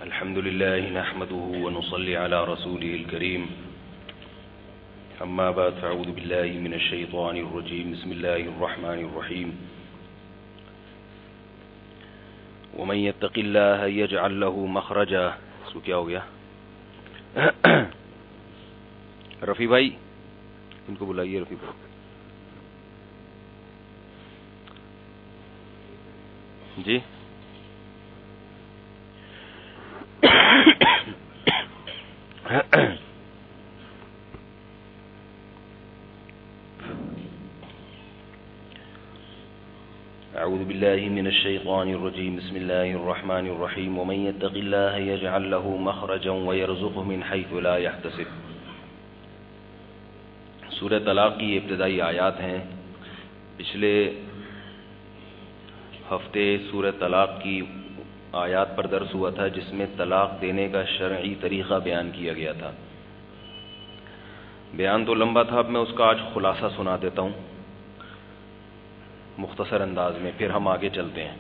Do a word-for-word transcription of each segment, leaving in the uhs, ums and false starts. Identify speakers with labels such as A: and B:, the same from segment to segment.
A: الحمد لله نحمده ونصلي على رسوله الكريم أما بعد فأعوذ بالله من الشيطان الرجيم بسم الله الرحمن الرحيم ومن يتق الله يجعل له مخرجا. سو کیا ہو گیا؟ رفیع بھائی ان کو بلائیے. رفیع بھائی جی أعوذ بالله من الشيطان الرجيم بسم الله الرحمن الرحيم ومن يتق الله يجعل له مخرجا ويرزقه من حيث لا يحتسب. سورہ طلاق کی ابتدائی آیات ہیں. پچھلے ہفتے سورہ طلاق کی آیات پر درس ہوا تھا جس میں طلاق دینے کا شرعی طریقہ بیان کیا گیا تھا. بیان تو لمبا تھا, اب میں اس کا آج خلاصہ سنا دیتا ہوں مختصر انداز میں, پھر ہم آگے چلتے ہیں.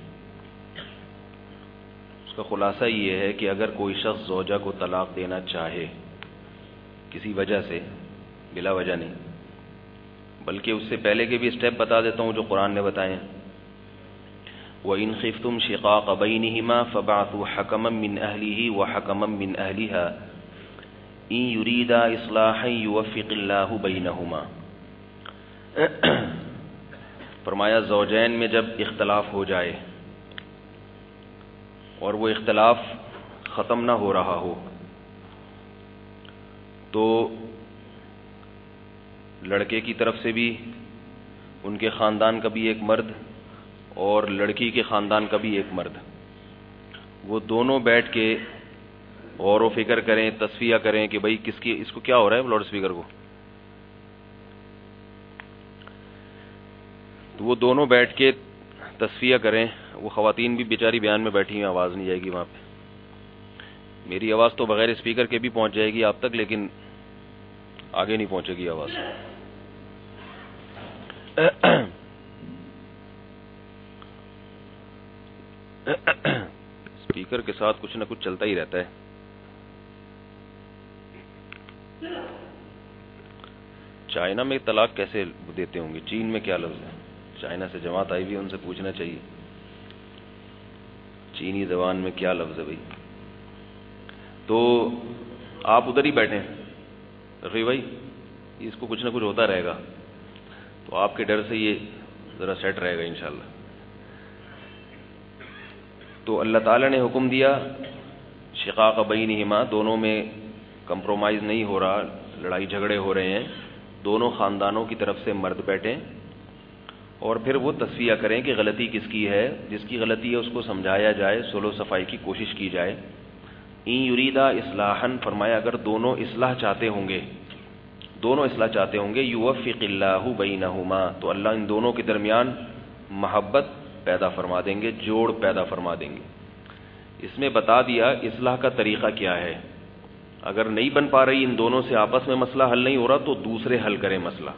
A: اس کا خلاصہ یہ ہے کہ اگر کوئی شخص زوجہ کو طلاق دینا چاہے کسی وجہ سے, بلا وجہ نہیں, بلکہ اس سے پہلے کے بھی اسٹیپ بتا دیتا ہوں جو قرآن نے بتائے ہیں. وَإِنْ خِفْتُمْ شِقَاقَ بَيْنِهِمَا فَبَعْثُوا حَكَمًا مِّنْ أَهْلِهِ وَحَكَمًا مِّنْ أَهْلِهَا إِنْ يُرِيدَا إِصْلَاحًا يُوَفِّقِ اللَّهُ بَيْنَهُمَا. فرمایا زوجین میں جب اختلاف ہو جائے اور وہ اختلاف ختم نہ ہو رہا ہو تو لڑکے کی طرف سے بھی ان کے خاندان کا بھی ایک مرد اور لڑکی کے خاندان کا بھی ایک مرد, وہ دونوں بیٹھ کے غور و فکر کریں, تصفیہ کریں کہ بھئی کس کی, اس کو کیا ہو رہا ہے لاؤڈ اسپیکر کو, تو وہ دونوں بیٹھ کے تصفیہ کریں. وہ خواتین بھی بیچاری بیان میں بیٹھی ہیں, آواز نہیں جائے گی وہاں پہ. میری آواز تو بغیر اسپیکر کے بھی پہنچ جائے گی آپ تک, لیکن آگے نہیں پہنچے گی آواز. اسپیکر کے ساتھ کچھ نہ کچھ چلتا ہی رہتا ہے. چائنا میں طلاق کیسے دیتے ہوں گے؟ چین میں کیا لفظ ہے؟ چائنا سے جماعت آئی ہوئی ہے, ان سے پوچھنا چاہیے چینی زبان میں کیا لفظ ہے بھائی. تو آپ ادھر ہی بیٹھیں رفیع بھائی, اس کو کچھ نہ کچھ ہوتا رہے گا, تو آپ کے ڈر سے یہ ذرا سیٹ رہے گا انشاءاللہ. تو اللہ تعالیٰ نے حکم دیا شقاق بینہما, دونوں میں کمپرومائز نہیں ہو رہا, لڑائی جھگڑے ہو رہے ہیں, دونوں خاندانوں کی طرف سے مرد بیٹھیں اور پھر وہ تصفیہ کریں کہ غلطی کس کی ہے. جس کی غلطی ہے اس کو سمجھایا جائے, صلح و صفائی کی کوشش کی جائے. این یریدا اصلاحا, فرمایا اگر دونوں اصلاح چاہتے ہوں گے, دونوں اصلاح چاہتے ہوں گے, یوفق اللہ بینہما, تو اللہ ان دونوں کے درمیان محبت پیدا فرما دیں گے, جوڑ پیدا فرما دیں گے. اس میں بتا دیا اصلاح کا طریقہ کیا ہے. اگر نہیں بن پا رہی ان دونوں سے, آپس میں مسئلہ حل نہیں ہو رہا, تو دوسرے حل کریں مسئلہ.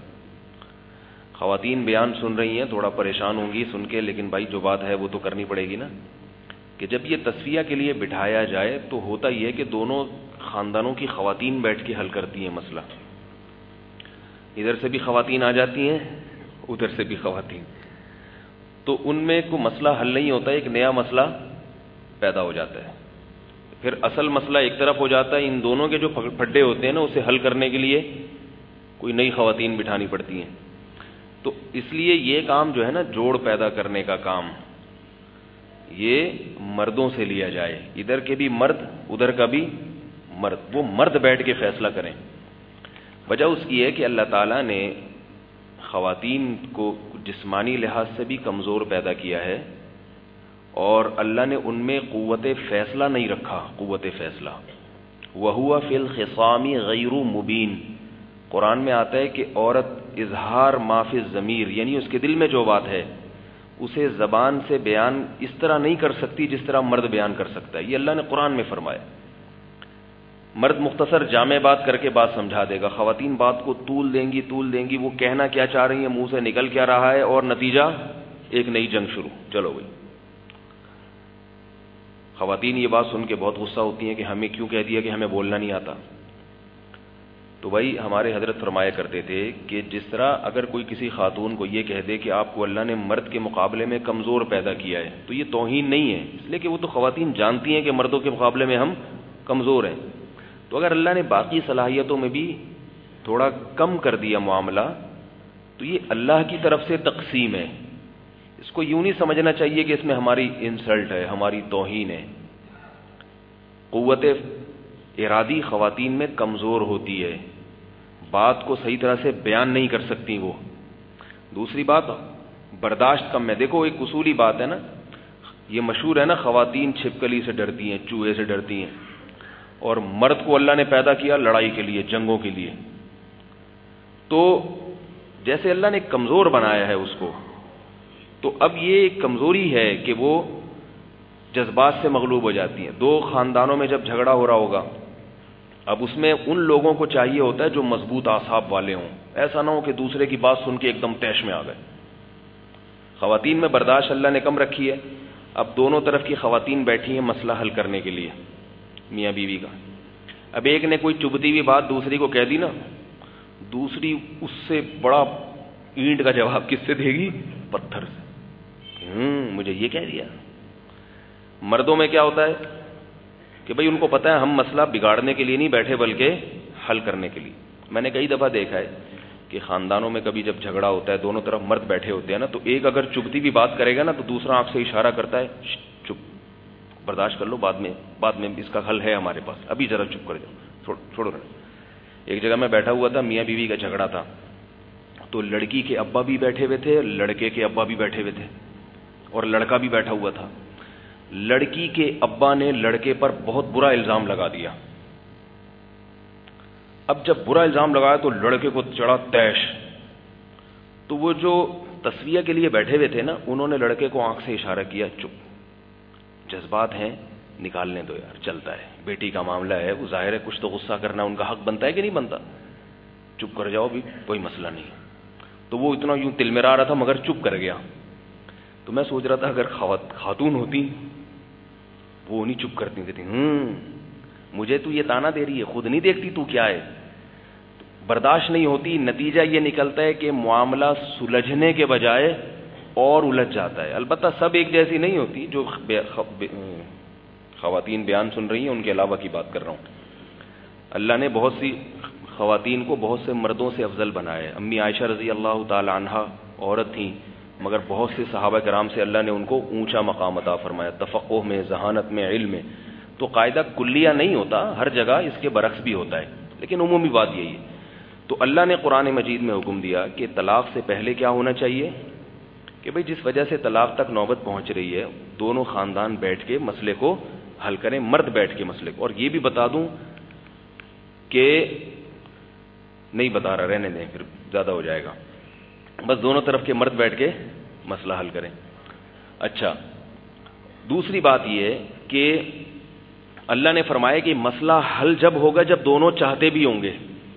A: خواتین بیان سن رہی ہیں, تھوڑا پریشان ہوں گی سن کے, لیکن بھائی جو بات ہے وہ تو کرنی پڑے گی نا, کہ جب یہ تصفیہ کے لیے بٹھایا جائے تو ہوتا یہ ہے کہ دونوں خاندانوں کی خواتین بیٹھ کے حل کرتی ہیں مسئلہ. ادھر سے بھی خواتین آ جاتی ہیں, ادھر سے بھی خواتین, تو ان میں کوئی مسئلہ حل نہیں ہوتا, ایک نیا مسئلہ پیدا ہو جاتا ہے. پھر اصل مسئلہ ایک طرف ہو جاتا ہے, ان دونوں کے جو پھڈے ہوتے ہیں نا اسے حل کرنے کے لیے کوئی نئی خواتین بٹھانی پڑتی ہیں. تو اس لیے یہ کام جو ہے نا, جوڑ پیدا کرنے کا کام, یہ مردوں سے لیا جائے. ادھر کے بھی مرد, ادھر کا بھی مرد, وہ مرد بیٹھ کے فیصلہ کریں. وجہ اس کی ہے کہ اللہ تعالیٰ نے خواتین کو جسمانی لحاظ سے بھی کمزور پیدا کیا ہے, اور اللہ نے ان میں قوت فیصلہ نہیں رکھا. قوت فیصلہ وَهُوَ فِي الْخِصَامِ غَيْرُ مُبِينٍ, قرآن میں آتا ہے کہ عورت اظہار ما فی الضمیر, یعنی اس کے دل میں جو بات ہے اسے زبان سے بیان اس طرح نہیں کر سکتی جس طرح مرد بیان کر سکتا ہے. یہ اللہ نے قرآن میں فرمایا. مرد مختصر جامع بات کر کے بات سمجھا دے گا, خواتین بات کو طول دیں گی طول دیں گی وہ کہنا کیا چاہ رہی ہیں, منہ سے نکل کیا رہا ہے, اور نتیجہ ایک نئی جنگ شروع. چلو بھائی, خواتین یہ بات سن کے بہت غصہ ہوتی ہیں کہ ہمیں کیوں کہہ دیا کہ ہمیں بولنا نہیں آتا. تو بھائی ہمارے حضرت فرمایا کرتے تھے کہ جس طرح اگر کوئی کسی خاتون کو یہ کہہ دے کہ آپ کو اللہ نے مرد کے مقابلے میں کمزور پیدا کیا ہے تو یہ توہین نہیں ہے, اس لیے کہ وہ تو خواتین جانتی ہیں کہ مردوں کے مقابلے میں ہم کمزور ہیں. تو اگر اللہ نے باقی صلاحیتوں میں بھی تھوڑا کم کر دیا معاملہ تو یہ اللہ کی طرف سے تقسیم ہے. اس کو یوں نہیں سمجھنا چاہیے کہ اس میں ہماری انسلٹ ہے, ہماری توہین ہے. قوت ارادی خواتین میں کمزور ہوتی ہے, بات کو صحیح طرح سے بیان نہیں کر سکتی وہ. دوسری بات برداشت کم ہے. دیکھو ایک اصولی بات ہے نا, یہ مشہور ہے نا, خواتین چھپکلی سے ڈرتی ہیں, چوہے سے ڈرتی ہیں, اور مرد کو اللہ نے پیدا کیا لڑائی کے لیے, جنگوں کے لیے. تو جیسے اللہ نے کمزور بنایا ہے اس کو, تو اب یہ ایک کمزوری ہے کہ وہ جذبات سے مغلوب ہو جاتی ہیں. دو خاندانوں میں جب جھگڑا ہو رہا ہوگا, اب اس میں ان لوگوں کو چاہیے ہوتا ہے جو مضبوط اعصاب والے ہوں, ایسا نہ ہو کہ دوسرے کی بات سن کے ایک دم طیش میں آ گئے. خواتین میں برداشت اللہ نے کم رکھی ہے. اب دونوں طرف کی خواتین بیٹھی ہیں مسئلہ حل کرنے کے لیے, میاں بیوی کا. اب ایک نے کوئی چبھتی ہوئی بات دوسری کو کہہ دی نا, دوسری اس سے بڑا اینٹ کا جواب کس سے دے گی؟ پتھر سے. ہوں مجھے یہ کہہ دیا. مردوں میں کیا ہوتا ہے کہ بھئی ان کو پتہ ہے ہم مسئلہ بگاڑنے کے لیے نہیں بیٹھے بلکہ حل کرنے کے لیے. میں نے کئی دفعہ دیکھا ہے کہ خاندانوں میں کبھی جب جھگڑا ہوتا ہے, دونوں طرف مرد بیٹھے ہوتے ہیں نا, تو ایک اگر چبھتی بھی بات کرے گا نا تو دوسرا آنکھ سے اشارہ کرتا ہے چپ, برداشت کر لو, بعد میں بعد میں اس کا حل ہے ہمارے پاس, ابھی ذرا چپ کر جاؤ, چھوڑو. ایک جگہ میں بیٹھا ہوا تھا, میاں بیوی کا جھگڑا تھا, تو لڑکی کے ابا بھی بیٹھے ہوئے تھے, لڑکے کے ابا بھی بیٹھے ہوئے تھے, اور لڑکا بھی بیٹھا ہوا تھا. لڑکی کے ابا نے لڑکے پر بہت برا الزام لگا دیا. اب جب برا الزام لگایا تو لڑکے کو چڑھا طیش. تو وہ جو تسویہ کے لیے بیٹھے ہوئے تھے نا, انہوں نے لڑکے کو آنکھ سے اشارہ کیا, چپ, جذبات ہیں نکالنے دو یار, چلتا ہے, بیٹی کا معاملہ ہے, وہ ظاہر ہے کچھ تو غصہ کرنا ان کا حق بنتا ہے کہ نہیں بنتا, چپ کر جاؤ بھی, کوئی مسئلہ نہیں. تو وہ اتنا یوں تلمرا رہا تھا مگر چپ کر گیا. تو میں سوچ رہا تھا اگر خاتون ہوتی وہ نہیں چپ کرتی, کہتی ہوں مجھے تو یہ تانا دے رہی ہے, خود نہیں دیکھتی تو کیا ہے. برداشت نہیں ہوتی. نتیجہ یہ نکلتا ہے کہ معاملہ سلجھنے کے بجائے اور الجھ جاتا ہے. البتہ سب ایک جیسی نہیں ہوتی, جو خواتین بیان سن رہی ہیں ان کے علاوہ کی بات کر رہا ہوں. اللہ نے بہت سی خواتین کو بہت سے مردوں سے افضل بنایا ہے. امی عائشہ رضی اللہ تعالی عنہا عورت تھیں, مگر بہت سے صحابہ کرام سے اللہ نے ان کو اونچا مقام عطا فرمایا, تفقہ میں, ذہانت میں, علم میں. تو قاعدہ کلیہ نہیں ہوتا, ہر جگہ اس کے برعکس بھی ہوتا ہے, لیکن عمومی بات یہی ہے. تو اللہ نے قرآن مجید میں حکم دیا کہ طلاق سے پہلے کیا ہونا چاہیے کہ بھئی جس وجہ سے طلاق تک نوبت پہنچ رہی ہے, دونوں خاندان بیٹھ کے مسئلے کو حل کریں, مرد بیٹھ کے مسئلے کو. اور یہ بھی بتا دوں کہ نہیں بتا رہا, رہنے دیں پھر زیادہ ہو جائے گا, بس دونوں طرف کے مرد بیٹھ کے مسئلہ حل کریں. اچھا, دوسری بات یہ کہ اللہ نے فرمایا کہ مسئلہ حل جب ہوگا جب دونوں چاہتے بھی ہوں گے.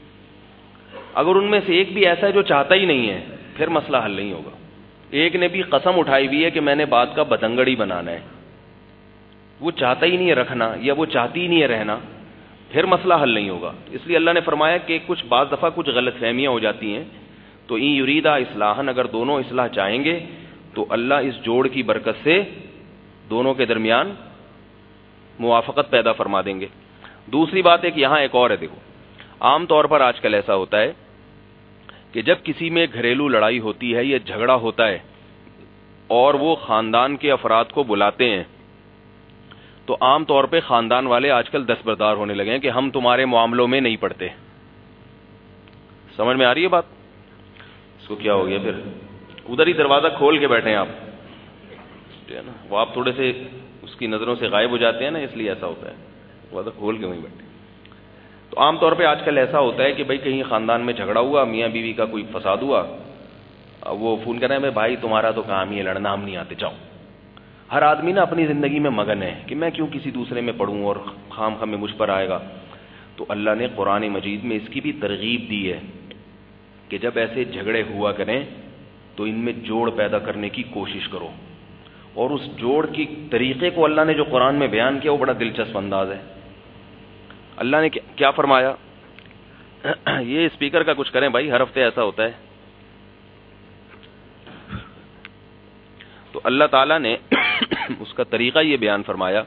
A: اگر ان میں سے ایک بھی ایسا ہے جو چاہتا ہی نہیں ہے, پھر مسئلہ حل نہیں ہوگا. ایک نے بھی قسم اٹھائی ہوئی ہے کہ میں نے بات کا بتنگڑ ہی بنانا ہے, وہ چاہتا ہی نہیں ہے رکھنا یا وہ چاہتی ہی نہیں ہے رہنا, پھر مسئلہ حل نہیں ہوگا. اس لیے اللہ نے فرمایا کہ کچھ بعض دفعہ کچھ غلط فہمیاں ہو جاتی ہیں, تو این یریدا اصلاحاً, اگر دونوں اصلاح چاہیں گے تو اللہ اس جوڑ کی برکت سے دونوں کے درمیان موافقت پیدا فرما دیں گے. دوسری بات ہے کہ یہاں ایک اور ہے, دیکھو عام طور پر آج کل ایسا ہوتا ہے کہ جب کسی میں گھریلو لڑائی ہوتی ہے یا جھگڑا ہوتا ہے اور وہ خاندان کے افراد کو بلاتے ہیں, تو عام طور پہ خاندان والے آج کل دستبردار ہونے لگے ہیں کہ ہم تمہارے معاملوں میں نہیں پڑتے. سمجھ میں آ رہی ہے بات؟ اس کو کیا ہو گیا پھر, ادھر ہی دروازہ کھول کے بیٹھے ہیں آپ, نا وہ آپ تھوڑے سے اس کی نظروں سے غائب ہو جاتے ہیں نا, اس لیے ایسا ہوتا ہے, دروازہ کھول کے وہیں بیٹھے. تو عام طور پہ آج کل ایسا ہوتا ہے کہ بھئی کہیں خاندان میں جھگڑا ہوا, میاں بیوی کا کوئی فساد ہوا, وہ فون کر رہے ہیں بھائی تمہارا تو کام ہی ہے لڑنا, ہم نہیں آتے, جاؤ. ہر آدمی نا اپنی زندگی میں مگن ہے کہ میں کیوں کسی دوسرے میں پڑھوں اور خام خام میں مجھ پر آئے گا. تو اللہ نے قرآن مجید میں اس کی بھی ترغیب دی ہے کہ جب ایسے جھگڑے ہوا کریں تو ان میں جوڑ پیدا کرنے کی کوشش کرو, اور اس جوڑ کی طریقے کو اللہ نے جو قرآن میں بیان کیا وہ بڑا دلچسپ انداز ہے. اللہ نے کیا فرمایا؟ یہ اسپیکر کا کچھ کریں بھائی، ہر ہفتے ایسا ہوتا ہے. تو اللہ تعالیٰ نے اس کا طریقہ یہ بیان فرمایا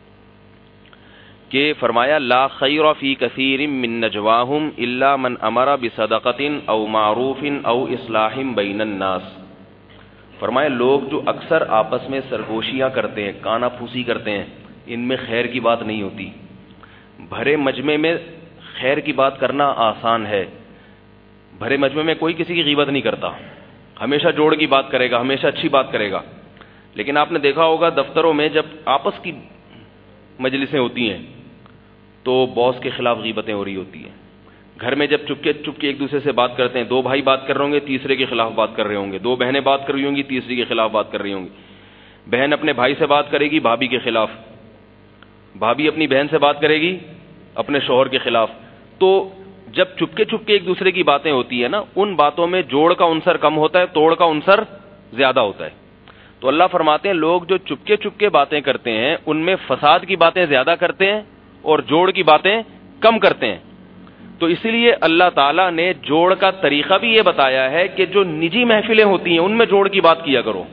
A: کہ فرمایا لا خیر فی کثیر من نجواہم الا من امر بصدقۃ او معروف او اصلاح بین الناس. فرمایا لوگ جو اکثر آپس میں سرگوشیاں کرتے ہیں، کانا پھوسی کرتے ہیں، ان میں خیر کی بات نہیں ہوتی. بھرے مجمع میں خیر کی بات کرنا آسان ہے. بھرے مجمع میں کوئی کسی کی غیبت نہیں کرتا، ہمیشہ جوڑ کی بات کرے گا، ہمیشہ اچھی بات کرے گا. لیکن آپ نے دیکھا ہوگا دفتروں میں جب آپس کی مجلسیں ہوتی ہیں تو باس کے خلاف غیبتیں ہو رہی ہوتی ہیں. گھر میں جب چپکے چپکے ایک دوسرے سے بات کرتے ہیں، دو بھائی بات کر رہے ہوں گے، تیسرے کے خلاف بات کر رہے ہوں گے، دو بہنیں بات کر رہی ہوں گی، تیسری کے خلاف بات کر رہی ہوں گی. بہن اپنے بھائی سے بات کرے گی بھابھی کے خلاف، بھابھی اپنی بہن سے بات کرے گی اپنے شوہر کے خلاف. تو جب چپکے چپکے ایک دوسرے کی باتیں ہوتی ہیں نا، ان باتوں میں جوڑ کا عنصر کم ہوتا ہے، توڑ کا عنصر زیادہ ہوتا ہے. تو اللہ فرماتے ہیں لوگ جو چپکے چپکے باتیں کرتے ہیں ان میں فساد کی باتیں زیادہ کرتے ہیں اور جوڑ کی باتیں کم کرتے ہیں. تو اسی لیے اللہ تعالیٰ نے جوڑ کا طریقہ بھی یہ بتایا ہے کہ جو نجی محفلیں ہوتی ہیں ان میں جوڑ کی بات کیا کرو.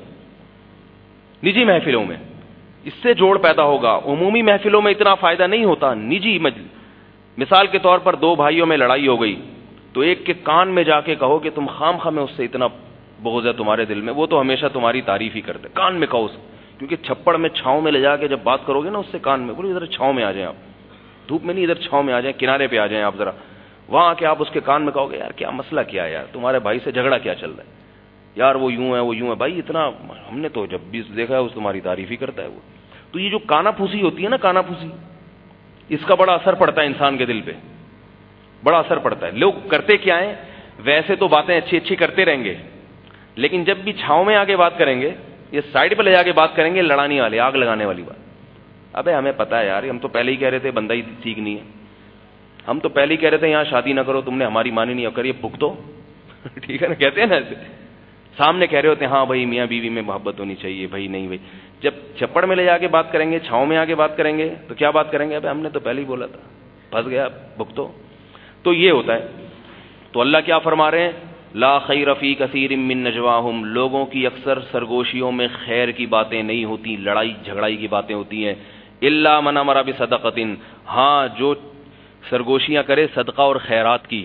A: نجی محفلوں میں اس سے جوڑ پیدا ہوگا. عمومی محفلوں میں اتنا فائدہ نہیں ہوتا. نجی مجل مثال کے طور پر دو بھائیوں میں لڑائی ہو گئی تو ایک کے کان میں جا کے کہو کہ تم خام خواہ میں اس سے اتنا بغض ہے تمہارے دل میں، وہ تو ہمیشہ تمہاری تعریف ہی کرتے. کان میں کہو، کیونکہ چھپڑ میں چھاؤں میں لے جا کے جب بات کرو گے نا اس سے کان میں، بولو ادھر چھاؤں میں آ جائیں، آپ دھوپ میں نہیں، ادھر چھاؤں میں آ جائیں، کنارے پہ آ جائیں آپ ذرا. وہاں آ کے آپ اس کے کان میں کہو گے یار کیا مسئلہ کیا ہے یار، تمہارے بھائی سے جھگڑا کیا چل رہا ہے یار، وہ یوں ہے وہ یوں ہے. بھائی اتنا ہم نے تو جب بھی دیکھا ہے اس تمہاری تعریف ہی کرتا ہے وہ. تو یہ جو کانا پھوسی ہوتی ہے نا، کانا پھوسی، اس کا بڑا اثر پڑتا ہے انسان کے دل پہ، بڑا اثر پڑتا ہے. لوگ کرتے کیا ہیں، ویسے تو باتیں اچھی اچھی کرتے رہیں گے لیکن جب بھی چھاؤں میں آ کے بات کریں گے، یہ سائڈ پہ لے جا کے بات کریں گے، لڑانے والے، آگ لگانے والی بات. ابے ہمیں پتا ہے یار، ہم تو پہلے ہی کہہ رہے تھے بندہ ہی ٹھیک نہیں ہے، ہم تو پہلے ہی کہہ رہے تھے یہاں شادی نہ کرو، تم نے ہماری مانی نہیں، کریے بھگتو. ٹھیک ہے نا، کہتے ہیں نا ایسے، سامنے کہہ رہے ہوتے ہیں ہاں بھائی میاں بیوی میں محبت ہونی چاہیے. بھائی نہیں بھائی، جب چھپڑ میں لے جا کے بات کریں گے، چھاؤں میں آ کے بات کریں گے تو کیا بات کریں گے، ابے ہم نے تو پہلے ہی بولا تھا، پھنس گیا بھگتو. تو یہ ہوتا ہے. تو اللہ کیا فرما رہے ہیں، لا خیر فی کثیر من نجواہم، لوگوں کی اکثر سرگوشیوں میں خیر کی باتیں نہیں ہوتی، لڑائی جھگڑائی کی باتیں ہوتی ہیں. الا من امر بصدقۃ، ہاں جو سرگوشیاں کرے صدقہ اور خیرات کی،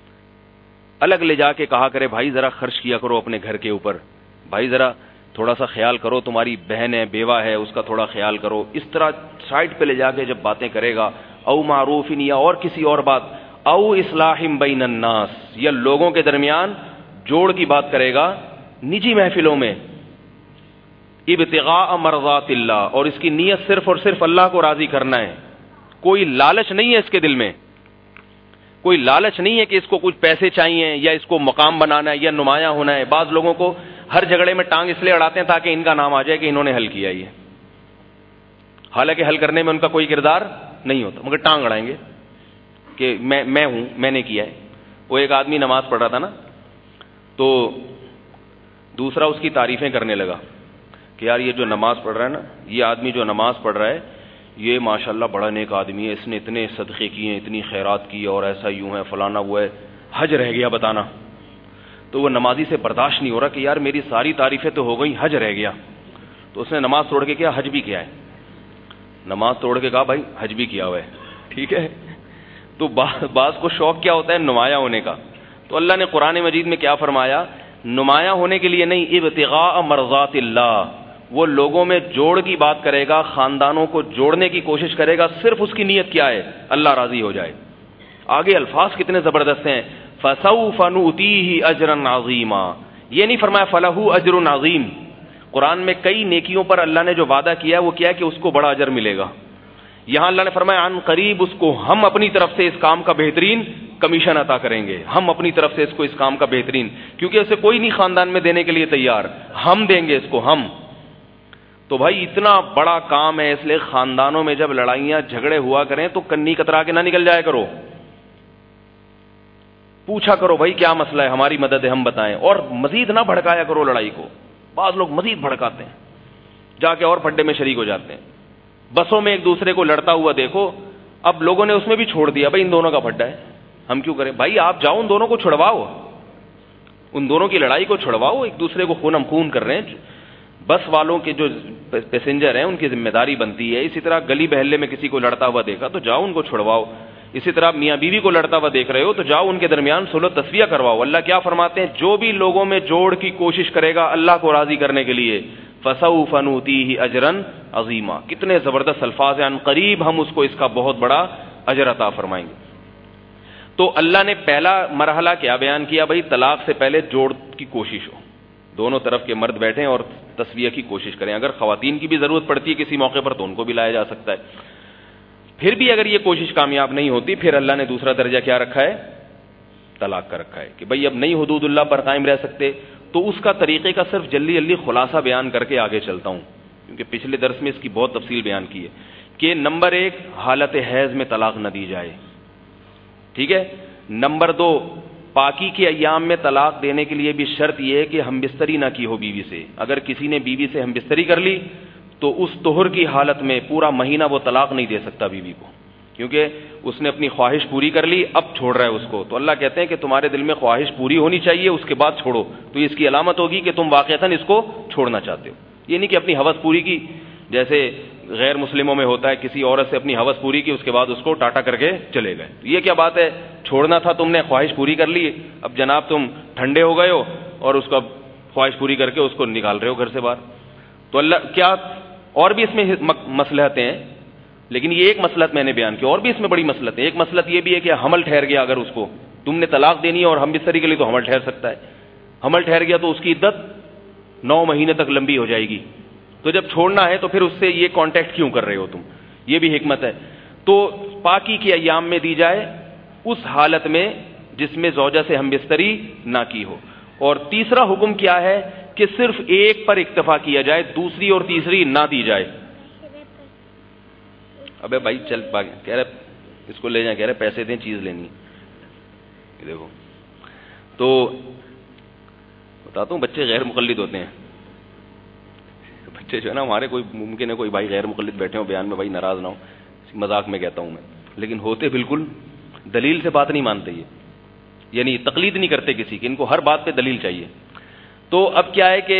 A: الگ لے جا کے کہا کرے بھائی ذرا خرچ کیا کرو اپنے گھر کے اوپر، بھائی ذرا تھوڑا سا خیال کرو، تمہاری بہن ہے بیوہ ہے اس کا تھوڑا خیال کرو. اس طرح سائڈ پہ لے جا کے جب باتیں کرے گا، او معروف یا اور کسی اور بات، او اصلاح بین الناس، یا لوگوں کے درمیان جوڑ کی بات کرے گا نجی محفلوں میں، ابتغاء مرضات اللہ، اور اس کی نیت صرف اور صرف اللہ کو راضی کرنا ہے. کوئی لالچ نہیں ہے اس کے دل میں، کوئی لالچ نہیں ہے کہ اس کو کچھ پیسے چاہیے یا اس کو مقام بنانا ہے یا نمایاں ہونا ہے. بعض لوگوں کو ہر جھگڑے میں ٹانگ اس لیے اڑاتے ہیں تاکہ ان کا نام آ جائے کہ انہوں نے حل کیا یہ، حالانکہ حل کرنے میں ان کا کوئی کردار نہیں ہوتا، مگر ٹانگ اڑائیں گے کہ میں میں ہوں، میں نے کیا ہے. وہ ایک آدمی نماز پڑھ رہا تھا نا، تو دوسرا اس کی تعریفیں کرنے لگا کہ یار یہ جو نماز پڑھ رہا ہے نا، یہ آدمی جو نماز پڑھ رہا ہے یہ ماشاءاللہ بڑا نیک آدمی ہے، اس نے اتنے صدقے کیے، اتنی خیرات کی، اور ایسا یوں ہے فلانا وہ ہے، حج رہ گیا بتانا. تو وہ نمازی سے برداشت نہیں ہو رہا کہ یار میری ساری تعریفیں تو ہو گئی، حج رہ گیا. تو اس نے نماز توڑ کے کیا، حج بھی کیا ہے، نماز توڑ کے کہا بھائی حج بھی کیا ہوا ہے. ٹھیک ہے. تو بعض کو شوق کیا ہوتا ہے، نمایاں ہونے کا. تو اللہ نے قرآن مجید میں کیا فرمایا، نمایاں ہونے کے لیے نہیں، ابتغاء مرضات اللہ، وہ لوگوں میں جوڑ کی بات کرے گا، خاندانوں کو جوڑنے کی کوشش کرے گا، صرف اس کی نیت کیا ہے، اللہ راضی ہو جائے. آگے الفاظ کتنے زبردست ہیں، فَسَوْفَ نُؤْتِيهِ أَجْرًا عَظِيمًا، یہ نہیں فرمایا فَلَهُ أَجْرٌ عَظِيمٌ. قرآن میں کئی نیکیوں پر اللہ نے جو وعدہ کیا ہے وہ کیا ہے کہ اس کو بڑا اجر ملے گا. یہاں اللہ نے فرمایا عن قریب اس کو ہم اپنی طرف سے اس کام کا بہترین کمیشن عطا کریں گے، ہم اپنی طرف سے اس کو اس کام کا بہترین، کیونکہ اسے کوئی نہیں خاندان میں دینے کے لیے تیار، ہم دیں گے اس کو ہم. تو بھائی اتنا بڑا کام ہے، اس لیے خاندانوں میں جب لڑائیاں جھگڑے ہوا کریں تو کنی کترا کے نہ نکل جایا کرو، پوچھا کرو بھائی کیا مسئلہ ہے، ہماری مدد ہے ہم بتائیں، اور مزید نہ بھڑکایا کرو لڑائی کو. بعض لوگ مزید بھڑکاتے ہیں، جا کے اور پھڈے میں شریک ہو جاتے ہیں. بسوں میں ایک دوسرے کو لڑتا ہوا دیکھو, اب لوگوں نے اس میں بھی چھوڑ دیا, بھائی ان دونوں کا پھڈا ہے, ہم کیوں کریں. بھائی آپ جاؤ ان دونوں کو چھڑواؤ, ان دونوں کی لڑائی کو چھڑواؤ, ایک دوسرے کو خون ہم خون کر رہے ہیں. بس والوں کے جو پیسنجر ہیں ان کی ذمہ داری بنتی ہے. اسی طرح گلی بہلے میں کسی کو لڑتا ہوا دیکھا تو جاؤ ان کو چھڑواؤ. اسی طرح میاں بیوی کو لڑتا ہوا دیکھ رہے ہو تو جاؤ ان کے درمیان صلح و تسویہ کرواؤ. اللہ کیا فرماتے ہیں, جو بھی لوگوں میں جوڑ کی کوشش کرے گا اللہ کو راضی کرنے کے لیے, فسوف نؤتیہ اجرا عظیما. کتنے زبردست الفاظ ہیں, ان قریب ہم اس کو اس کا بہت بڑا اجر عطا فرمائیں گے. تو اللہ نے پہلا مرحلہ کیا بیان کیا, بھائی طلاق سے پہلے جوڑ کی کوشش ہو, دونوں طرف کے مرد بیٹھیں اور تسویہ کی کوشش کریں. اگر خواتین کی بھی ضرورت پڑتی ہے کسی موقع پر تو ان کو بھی لایا جا سکتا ہے. پھر بھی اگر یہ کوشش کامیاب نہیں ہوتی, پھر اللہ نے دوسرا درجہ کیا رکھا ہے, طلاق کا رکھا ہے کہ بھئی اب نہیں حدود اللہ پر قائم رہ سکتے. تو اس کا طریقے کا صرف جلدی جلدی خلاصہ بیان کر کے آگے چلتا ہوں, کیونکہ پچھلے درس میں اس کی بہت تفصیل بیان کی ہے کہ نمبر ایک, حالت حیض میں طلاق نہ دی جائے, ٹھیک ہے. نمبر دو, پاکی کے ایام میں طلاق دینے کے لیے بھی شرط یہ ہے کہ ہم بستری نہ کی ہو بیوی سے. اگر کسی نے بیوی سے ہم بستری کر لی تو اس طہر کی حالت میں پورا مہینہ وہ طلاق نہیں دے سکتا بیوی کو, کیونکہ اس نے اپنی خواہش پوری کر لی, اب چھوڑ رہا ہے اس کو. تو اللہ کہتے ہیں کہ تمہارے دل میں خواہش پوری ہونی چاہیے, اس کے بعد چھوڑو, تو اس کی علامت ہوگی کہ تم واقعتاً اس کو چھوڑنا چاہتے ہو. یہ نہیں کہ اپنی ہوس پوری کی, جیسے غیر مسلموں میں ہوتا ہے, کسی عورت سے اپنی ہوس پوری کی, اس کے بعد اس کو ٹاٹا کر کے چلے گئے. یہ کیا بات ہے, چھوڑنا تھا تم نے, خواہش پوری کر لی, اب جناب تم ٹھنڈے ہو گئے ہو اور اس کو اب خواہش پوری کر کے اس کو نکال رہے ہو گھر سے باہر. تو اللہ کیا, اور بھی اس میں مصلحتیں ہیں, لیکن یہ ایک مصلحت میں نے بیان کی, اور بھی اس میں بڑی مصلحت ہے. ایک مصلحت یہ بھی ہے کہ حمل ٹھہر گیا, اگر اس کو تم نے طلاق دینی ہے اور ہم بستری کے لیے, تو حمل ٹھہر سکتا ہے. حمل ٹھہر گیا تو اس کی عدت نو مہینے تک لمبی ہو جائے گی. تو جب چھوڑنا ہے تو پھر اس سے یہ کانٹیکٹ کیوں کر رہے ہو تم, یہ بھی حکمت ہے. تو پاکی کے ایام میں دی جائے اس حالت میں جس میں زوجہ سے ہم بستری نہ کی ہو. اور تیسرا حکم کیا ہے کہ صرف ایک پر اکتفا کیا جائے, دوسری اور تیسری نہ دی جائے. ابے بھائی چل پا گیا, کہہ رہے اس کو لے جائیں, کہہ رہے پیسے دیں, چیز لینی. دیکھو تو بتاتا ہوں, بچے غیر مقلد ہوتے ہیں. بچے جو ہے نا ہمارے, کوئی ممکن ہے کوئی بھائی غیر مقلد بیٹھے ہو بیان میں, بھائی ناراض نہ ہو, مذاق میں کہتا ہوں میں, لیکن ہوتے بالکل دلیل سے بات نہیں مانتے, یہ یعنی تقلید نہیں کرتے کسی کی, ان کو ہر بات پہ دلیل چاہیے. تو اب کیا ہے کہ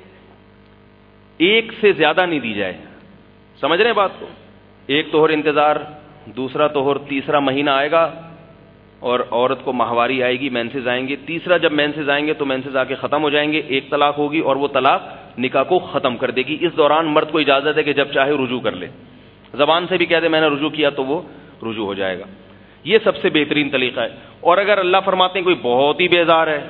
A: ایک سے زیادہ نہیں دی جائے, سمجھ رہے ہیں بات کو. ایک طہر انتظار, دوسرا طہر, تیسرا مہینہ آئے گا اور عورت کو ماہواری آئے گی, مینسز آئیں گے. تیسرا جب مینسز آئیں گے تو مینسز آ کے ختم ہو جائیں گے, ایک طلاق ہوگی اور وہ طلاق نکاح کو ختم کر دے گی. اس دوران مرد کو اجازت ہے کہ جب چاہے رجوع کر لے, زبان سے بھی کہہ دے میں نے رجوع کیا تو وہ رجوع ہو جائے گا. یہ سب سے بہترین طریقہ ہے. اور اگر اللہ فرماتے ہیں کوئی بہت ہی بیزار ہے,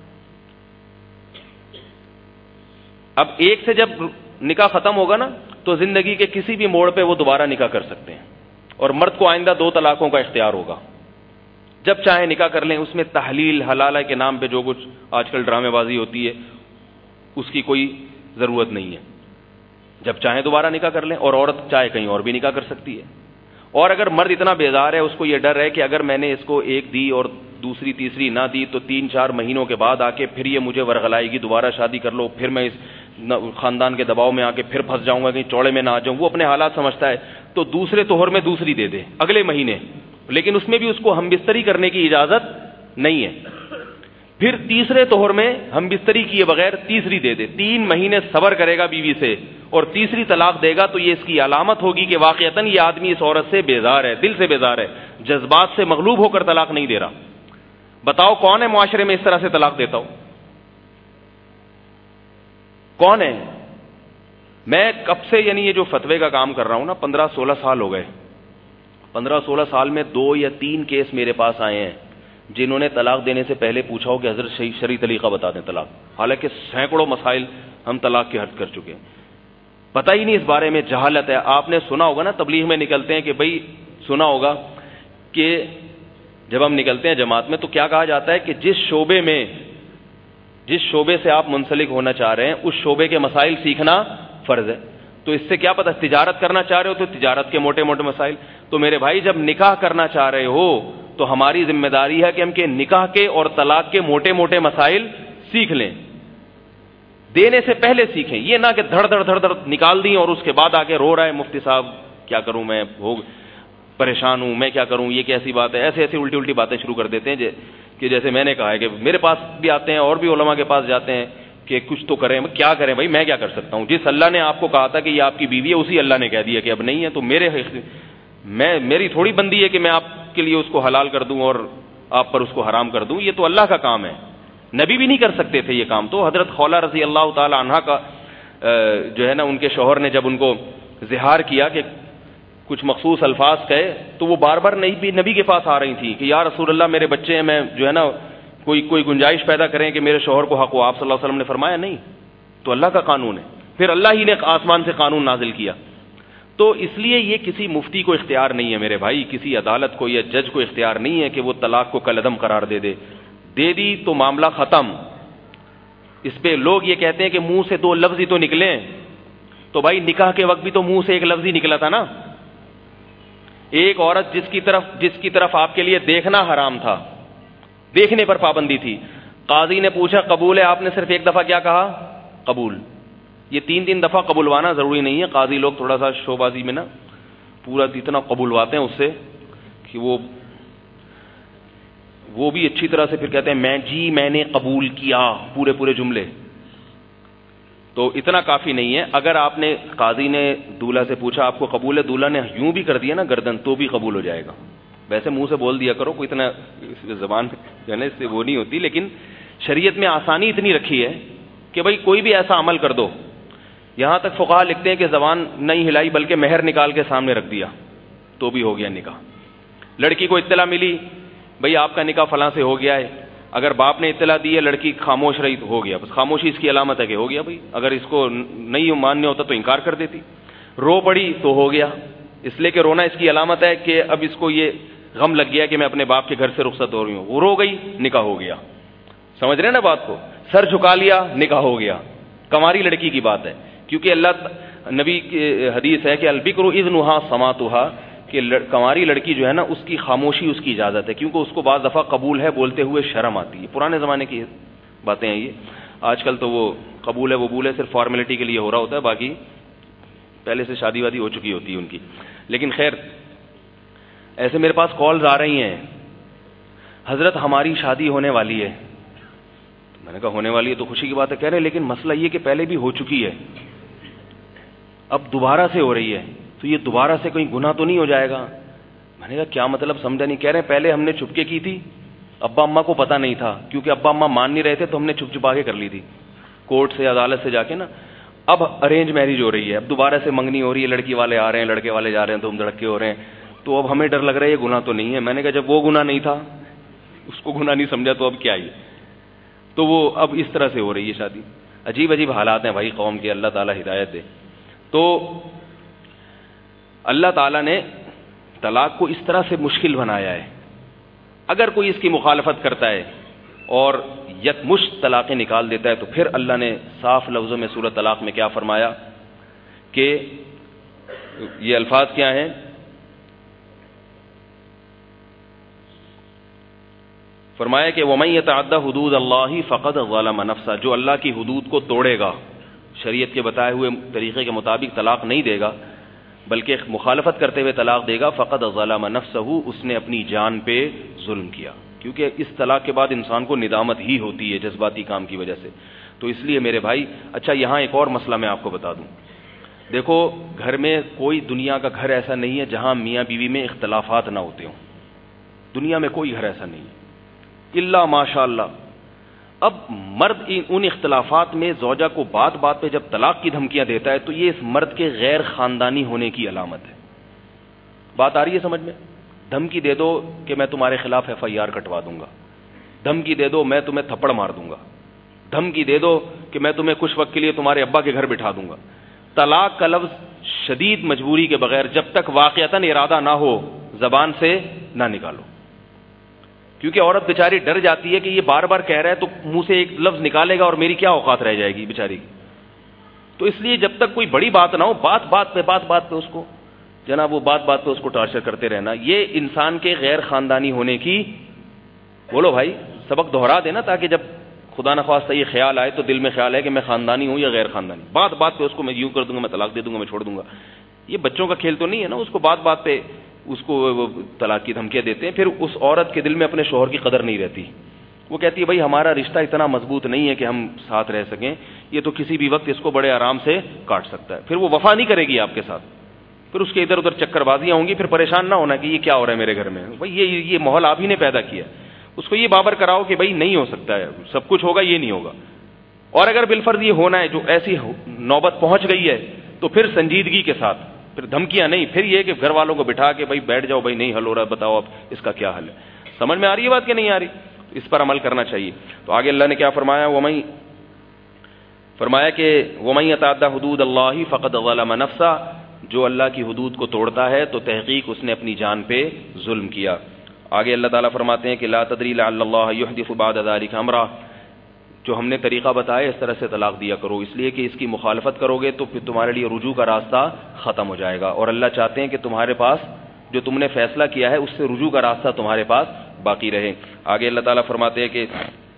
A: اب ایک سے جب نکاح ختم ہوگا نا تو زندگی کے کسی بھی موڑ پہ وہ دوبارہ نکاح کر سکتے ہیں, اور مرد کو آئندہ دو طلاقوں کا اختیار ہوگا, جب چاہے نکاح کر لیں. اس میں تحلیل حلالہ کے نام پہ جو کچھ آج کل ڈرامے بازی ہوتی ہے اس کی کوئی ضرورت نہیں ہے, جب چاہے دوبارہ نکاح کر لیں, اور عورت چاہے کہیں اور بھی نکاح کر سکتی ہے. اور اگر مرد اتنا بیزار ہے, اس کو یہ ڈر ہے کہ اگر میں نے اس کو ایک دی اور دوسری تیسری نہ دی تو تین چار مہینوں کے بعد آ کے پھر یہ مجھے ورغلائے گی, دوبارہ شادی کر لو, پھر میں اس خاندان کے دباؤ میں آ کے پھر پھنس جاؤں گا, کہیں چوڑے میں نہ آ جاؤں. وہ اپنے حالات سمجھتا ہے, تو دوسرے طہر میں دوسری دے دے اگلے مہینے, لیکن اس میں بھی اس کو ہم بستری کرنے کی اجازت نہیں ہے. پھر تیسرے طہر میں ہم بستری کیے بغیر تیسری دے دے, تین مہینے صبر کرے گا بیوی سے اور تیسری طلاق دے گا, تو یہ اس کی علامت ہوگی کہ واقعتاً یہ آدمی اس عورت سے بیزار ہے, دل سے بیزار ہے, جذبات سے مغلوب ہو کر طلاق نہیں دے رہا. بتاؤ کون ہے معاشرے میں اس طرح سے طلاق دیتا ہو, کون ہے؟ میں کب سے یعنی یہ جو فتوے کا کام کر رہا ہوں نا, پندرہ سولہ سال ہو گئے. پندرہ سولہ سال میں دو یا تین کیس میرے پاس آئے ہیں جنہوں نے طلاق دینے سے پہلے پوچھا ہو کہ حضرت شرعی طریقہ بتا دیں طلاق, حالانکہ سینکڑوں مسائل ہم طلاق کے حل کر چکے ہیں, پتہ ہی نہیں اس بارے میں, جہالت ہے. آپ نے سنا ہوگا نا, تبلیغ میں نکلتے ہیں کہ بھئی سنا ہوگا کہ جب ہم نکلتے ہیں جماعت میں تو کیا کہا جاتا ہے کہ جس شعبے میں جس شعبے سے آپ منسلک ہونا چاہ رہے ہیں اس شعبے کے مسائل سیکھنا فرض ہے. تو اس سے کیا پتہ, تجارت کرنا چاہ رہے ہو تو تجارت کے موٹے موٹے مسائل. تو میرے بھائی جب نکاح کرنا چاہ رہے ہو تو ہماری ذمہ داری ہے کہ ہم کے نکاح کے اور طلاق کے موٹے موٹے مسائل سیکھ لیں. دینے سے پہلے سیکھیں, یہ نہ کہ دھڑ دھڑ دھڑ دھڑ نکال دیں اور اس کے بعد آ کے رو رہا ہے مفتی صاحب کیا کروں میں, ہو پریشان ہوں میں, کیا کروں, یہ کیسی بات ہے. ایسے ایسی الٹی الٹی باتیں شروع کر دیتے ہیں کہ جیسے میں نے کہا ہے کہ میرے پاس بھی آتے ہیں اور بھی علماء کے پاس جاتے ہیں کہ کچھ تو کریں. کیا کریں بھائی, میں کیا کر سکتا ہوں؟ جس اللہ نے آپ کو کہا تھا کہ یہ آپ کی بیوی ہے اسی اللہ نے کہہ دیا کہ اب نہیں ہے, تو میرے میں میری تھوڑی بندی ہے کہ میں آپ کے لیے اس کو حلال کر دوں اور آپ پر اس کو حرام کر دوں. یہ تو اللہ کا کام ہے, نبی بھی نہیں کر سکتے تھے یہ کام. تو حضرت خولہ رضی اللہ تعالی عنہا کا جو ہے نا, ان کے شوہر نے جب ان کو زہار کیا کہ کچھ مخصوص الفاظ کہے, تو وہ بار بار نہیں بھی نبی کے پاس آ رہی تھیں کہ یا رسول اللہ میرے بچے ہیں, میں جو ہے نا کوئی کوئی گنجائش پیدا کریں کہ میرے شوہر کو حق ہو. آپ صلی اللہ علیہ وسلم نے فرمایا نہیں, تو اللہ کا قانون ہے. پھر اللہ ہی نے آسمان سے قانون نازل کیا. تو اس لیے یہ کسی مفتی کو اختیار نہیں ہے میرے بھائی, کسی عدالت کو یا جج کو اختیار نہیں ہے کہ وہ طلاق کو کالعدم قرار دے دے. دے دی تو معاملہ ختم. اس پہ لوگ یہ کہتے ہیں کہ منہ سے دو لفظ ہی تو نکلے, تو بھائی نکاح کے وقت بھی تو منہ سے ایک لفظ ہی نکلا تھا نا. ایک عورت جس کی طرف جس کی طرف آپ کے لیے دیکھنا حرام تھا, دیکھنے پر پابندی تھی, قاضی نے پوچھا قبول ہے, آپ نے صرف ایک دفعہ کیا کہا؟ قبول. یہ تین تین دفعہ قبولوانا ضروری نہیں ہے. قاضی لوگ تھوڑا سا شو بازی میں نا پورا اتنا قبولواتے ہیں اس سے کہ وہ وہ بھی اچھی طرح سے پھر کہتے ہیں میں جی میں نے قبول کیا, پورے پورے جملے. تو اتنا کافی نہیں ہے. اگر آپ نے قاضی نے دولہا سے پوچھا آپ کو قبول ہے, دولہا نے یوں بھی کر دیا نا گردن, تو بھی قبول ہو جائے گا. ویسے منہ سے بول دیا کرو, کوئی اتنا زبان جو ہے نا اس سے وہ نہیں ہوتی, لیکن شریعت میں آسانی اتنی رکھی ہے کہ بھائی کوئی بھی ایسا عمل کر دو. یہاں تک فقہا لکھتے ہیں کہ زبان نہیں ہلائی بلکہ مہر نکال کے سامنے رکھ دیا تو بھی ہو گیا نکاح. لڑکی کو اطلاع ملی بھئی آپ کا نکاح فلاں سے ہو گیا ہے, اگر باپ نے اطلاع دی ہے لڑکی خاموش رہی تو ہو گیا, بس خاموشی اس کی علامت ہے کہ ہو گیا بھائی. اگر اس کو نہیں ماننے ہوتا تو انکار کر دیتی. رو پڑی تو ہو گیا, اس لیے کہ رونا اس کی علامت ہے کہ اب اس کو یہ غم لگ گیا کہ میں اپنے باپ کے گھر سے رخصت ہو رہی ہوں. وہ رو گئی, نکاح ہو گیا. سمجھ رہے ہیں نا بات کو؟ سر جھکا لیا, نکاح ہو گیا. کماری لڑکی کی بات ہے, کیونکہ اللہ نبی کی حدیث ہے کہ البکر اذنھا سماعتھا, کہ کماری لڑکی جو ہے نا اس کی خاموشی اس کی اجازت ہے, کیونکہ اس کو بعض دفعہ قبول ہے بولتے ہوئے شرم آتی ہے. پرانے زمانے کی باتیں ہیں یہ. آج کل تو وہ قبول ہے وبول ہے صرف فارمیلٹی کے لیے ہو رہا ہوتا ہے, باقی پہلے سے شادی وادی ہو چکی ہوتی ہے ان کی. لیکن خیر, ایسے میرے پاس کالز آ رہی ہیں, حضرت ہماری شادی ہونے والی ہے. میں نے کہا ہونے والی ہے تو خوشی کی بات ہے, کہہ رہے لیکن مسئلہ یہ کہ پہلے بھی ہو چکی ہے, اب دوبارہ سے ہو رہی ہے, تو یہ دوبارہ سے کوئی گناہ تو نہیں ہو جائے گا؟ میں نے کہا کیا مطلب, سمجھا نہیں. کہہ رہے ہیں پہلے ہم نے چھپکے کی تھی, ابا اماں کو پتا نہیں تھا, کیونکہ ابا اماں مان نہیں رہے تھے تو ہم نے چھپ چھپا کے کر لی تھی کورٹ سے عدالت سے جا کے نا. اب ارینج میرج ہو رہی ہے, اب دوبارہ سے منگنی ہو رہی ہے, لڑکی والے آ رہے ہیں لڑکے والے جا رہے ہیں, دھوم دھڑکے ہو رہے ہیں, تو اب ہمیں ڈر لگ رہا ہے یہ گناہ تو نہیں ہے. میں نے کہا جب وہ گناہ نہیں تھا, اس کو گناہ نہیں سمجھا, تو اب کیا ہے؟ تو وہ اب اس طرح سے ہو رہی ہے شادی. عجیب عجیب حالات ہیں بھائی قوم کے, اللہ تعالیٰ ہدایت دے. تو اللہ تعالیٰ نے طلاق کو اس طرح سے مشکل بنایا ہے. اگر کوئی اس کی مخالفت کرتا ہے اور یکمشت طلاقیں نکال دیتا ہے, تو پھر اللہ نے صاف لفظوں میں سورۃ طلاق میں کیا فرمایا کہ یہ الفاظ کیا ہیں؟ فرمایا کہ وَمَن يَتَعَدَّ حُدُودَ اللَّهِ فَقَدْ ظَلَمَ نَفْسَهُ, جو اللہ کی حدود کو توڑے گا, شریعت کے بتائے ہوئے طریقے کے مطابق طلاق نہیں دے گا بلکہ مخالفت کرتے ہوئے طلاق دے گا, فقد ظلم نفسه, اس نے اپنی جان پہ ظلم کیا. کیونکہ اس طلاق کے بعد انسان کو ندامت ہی ہوتی ہے جذباتی کام کی وجہ سے. تو اس لیے میرے بھائی, اچھا یہاں ایک اور مسئلہ میں آپ کو بتا دوں. دیکھو گھر میں کوئی, دنیا کا گھر ایسا نہیں ہے جہاں میاں بیوی میں اختلافات نہ ہوتے ہوں. دنیا میں کوئی گھر ایسا نہیں ہے الا ماشاء اللہ. اب مرد ان اختلافات میں زوجہ کو بات بات پہ جب طلاق کی دھمکیاں دیتا ہے تو یہ اس مرد کے غیر خاندانی ہونے کی علامت ہے. بات آ رہی ہے سمجھ میں؟ دھمکی دے دو کہ میں تمہارے خلاف ایف آئی آر کٹوا دوں گا, دھمکی دے دو میں تمہیں تھپڑ مار دوں گا, دھمکی دے دو کہ میں تمہیں کچھ وقت کے لیے تمہارے ابا کے گھر بٹھا دوں گا. طلاق کا لفظ شدید مجبوری کے بغیر جب تک واقعتاً ارادہ نہ ہو زبان سے نہ نکالو, کیونکہ عورت بیچاری ڈر جاتی ہے کہ یہ بار بار کہہ رہا ہے تو منہ سے ایک لفظ نکالے گا اور میری کیا اوقات رہ جائے گی بیچاری کی. تو اس لیے جب تک کوئی بڑی بات نہ ہو, بات بات پہ بات بات پہ اس کو جناب وہ بات بات پہ اس کو ٹارچر کرتے رہنا, یہ انسان کے غیر خاندانی ہونے کی, بولو بھائی سبق دہرا دینا تاکہ جب خدا نخواستہ یہ خیال آئے تو دل میں خیال ہے کہ میں خاندانی ہوں یا غیر خاندانی, بات بات پہ اس کو میں یوں کر دوں گا, میں طلاق دے دوں گا, میں چھوڑ دوں گا. یہ بچوں کا کھیل تو نہیں ہے نا. اس کو بات بات پہ اس کو طلاق کی دھمکیاں دیتے ہیں, پھر اس عورت کے دل میں اپنے شوہر کی قدر نہیں رہتی. وہ کہتی ہے بھائی ہمارا رشتہ اتنا مضبوط نہیں ہے کہ ہم ساتھ رہ سکیں, یہ تو کسی بھی وقت اس کو بڑے آرام سے کاٹ سکتا ہے. پھر وہ وفا نہیں کرے گی آپ کے ساتھ, پھر اس کے ادھر ادھر چکر بازیاں ہوں گی. پھر پریشان نہ ہونا کہ یہ کیا ہو رہا ہے میرے گھر میں. بھائی یہ یہ ماحول آپ ہی نے پیدا کیا. اس کو یہ بابر کراؤ کہ بھائی نہیں ہو سکتا ہے, سب کچھ ہوگا, یہ نہیں ہوگا. اور اگر بالفرض یہ ہونا ہے, جو ایسی نوبت پہنچ گئی ہے, تو پھر سنجیدگی کے ساتھ, پھر دھمکیاں نہیں, پھر یہ کہ گھر والوں کو بٹھا کے بھائی بیٹھ جاؤ, بھائی نہیں حل ہو رہا, بتاؤ اب اس کا کیا حل ہے. سمجھ میں آ رہی ہے بات کہ نہیں آ رہی؟ اس پر عمل کرنا چاہیے. تو آگے اللہ نے کیا فرمایا, وَمَن فرمایا کہ وَمَن يَتَعَدَّ حُدُودَ اللَّهِ فَقَدْ ظَلَمَ نَفْسَهُ, جو اللہ کی حدود کو توڑتا ہے تو تحقیق اس نے اپنی جان پہ ظلم کیا. آگے اللہ تعالیٰ فرماتے ہیں کہ لا تدری لعل اللہ یحدث بعد ذلک امرا, جو ہم نے طریقہ بتایا اس طرح سے طلاق دیا کرو, اس لیے کہ اس کی مخالفت کرو گے تو پھر تمہارے لیے رجوع کا راستہ ختم ہو جائے گا. اور اللہ چاہتے ہیں کہ تمہارے پاس جو تم نے فیصلہ کیا ہے اس سے رجوع کا راستہ تمہارے پاس باقی رہے. آگے اللہ تعالیٰ فرماتے ہیں کہ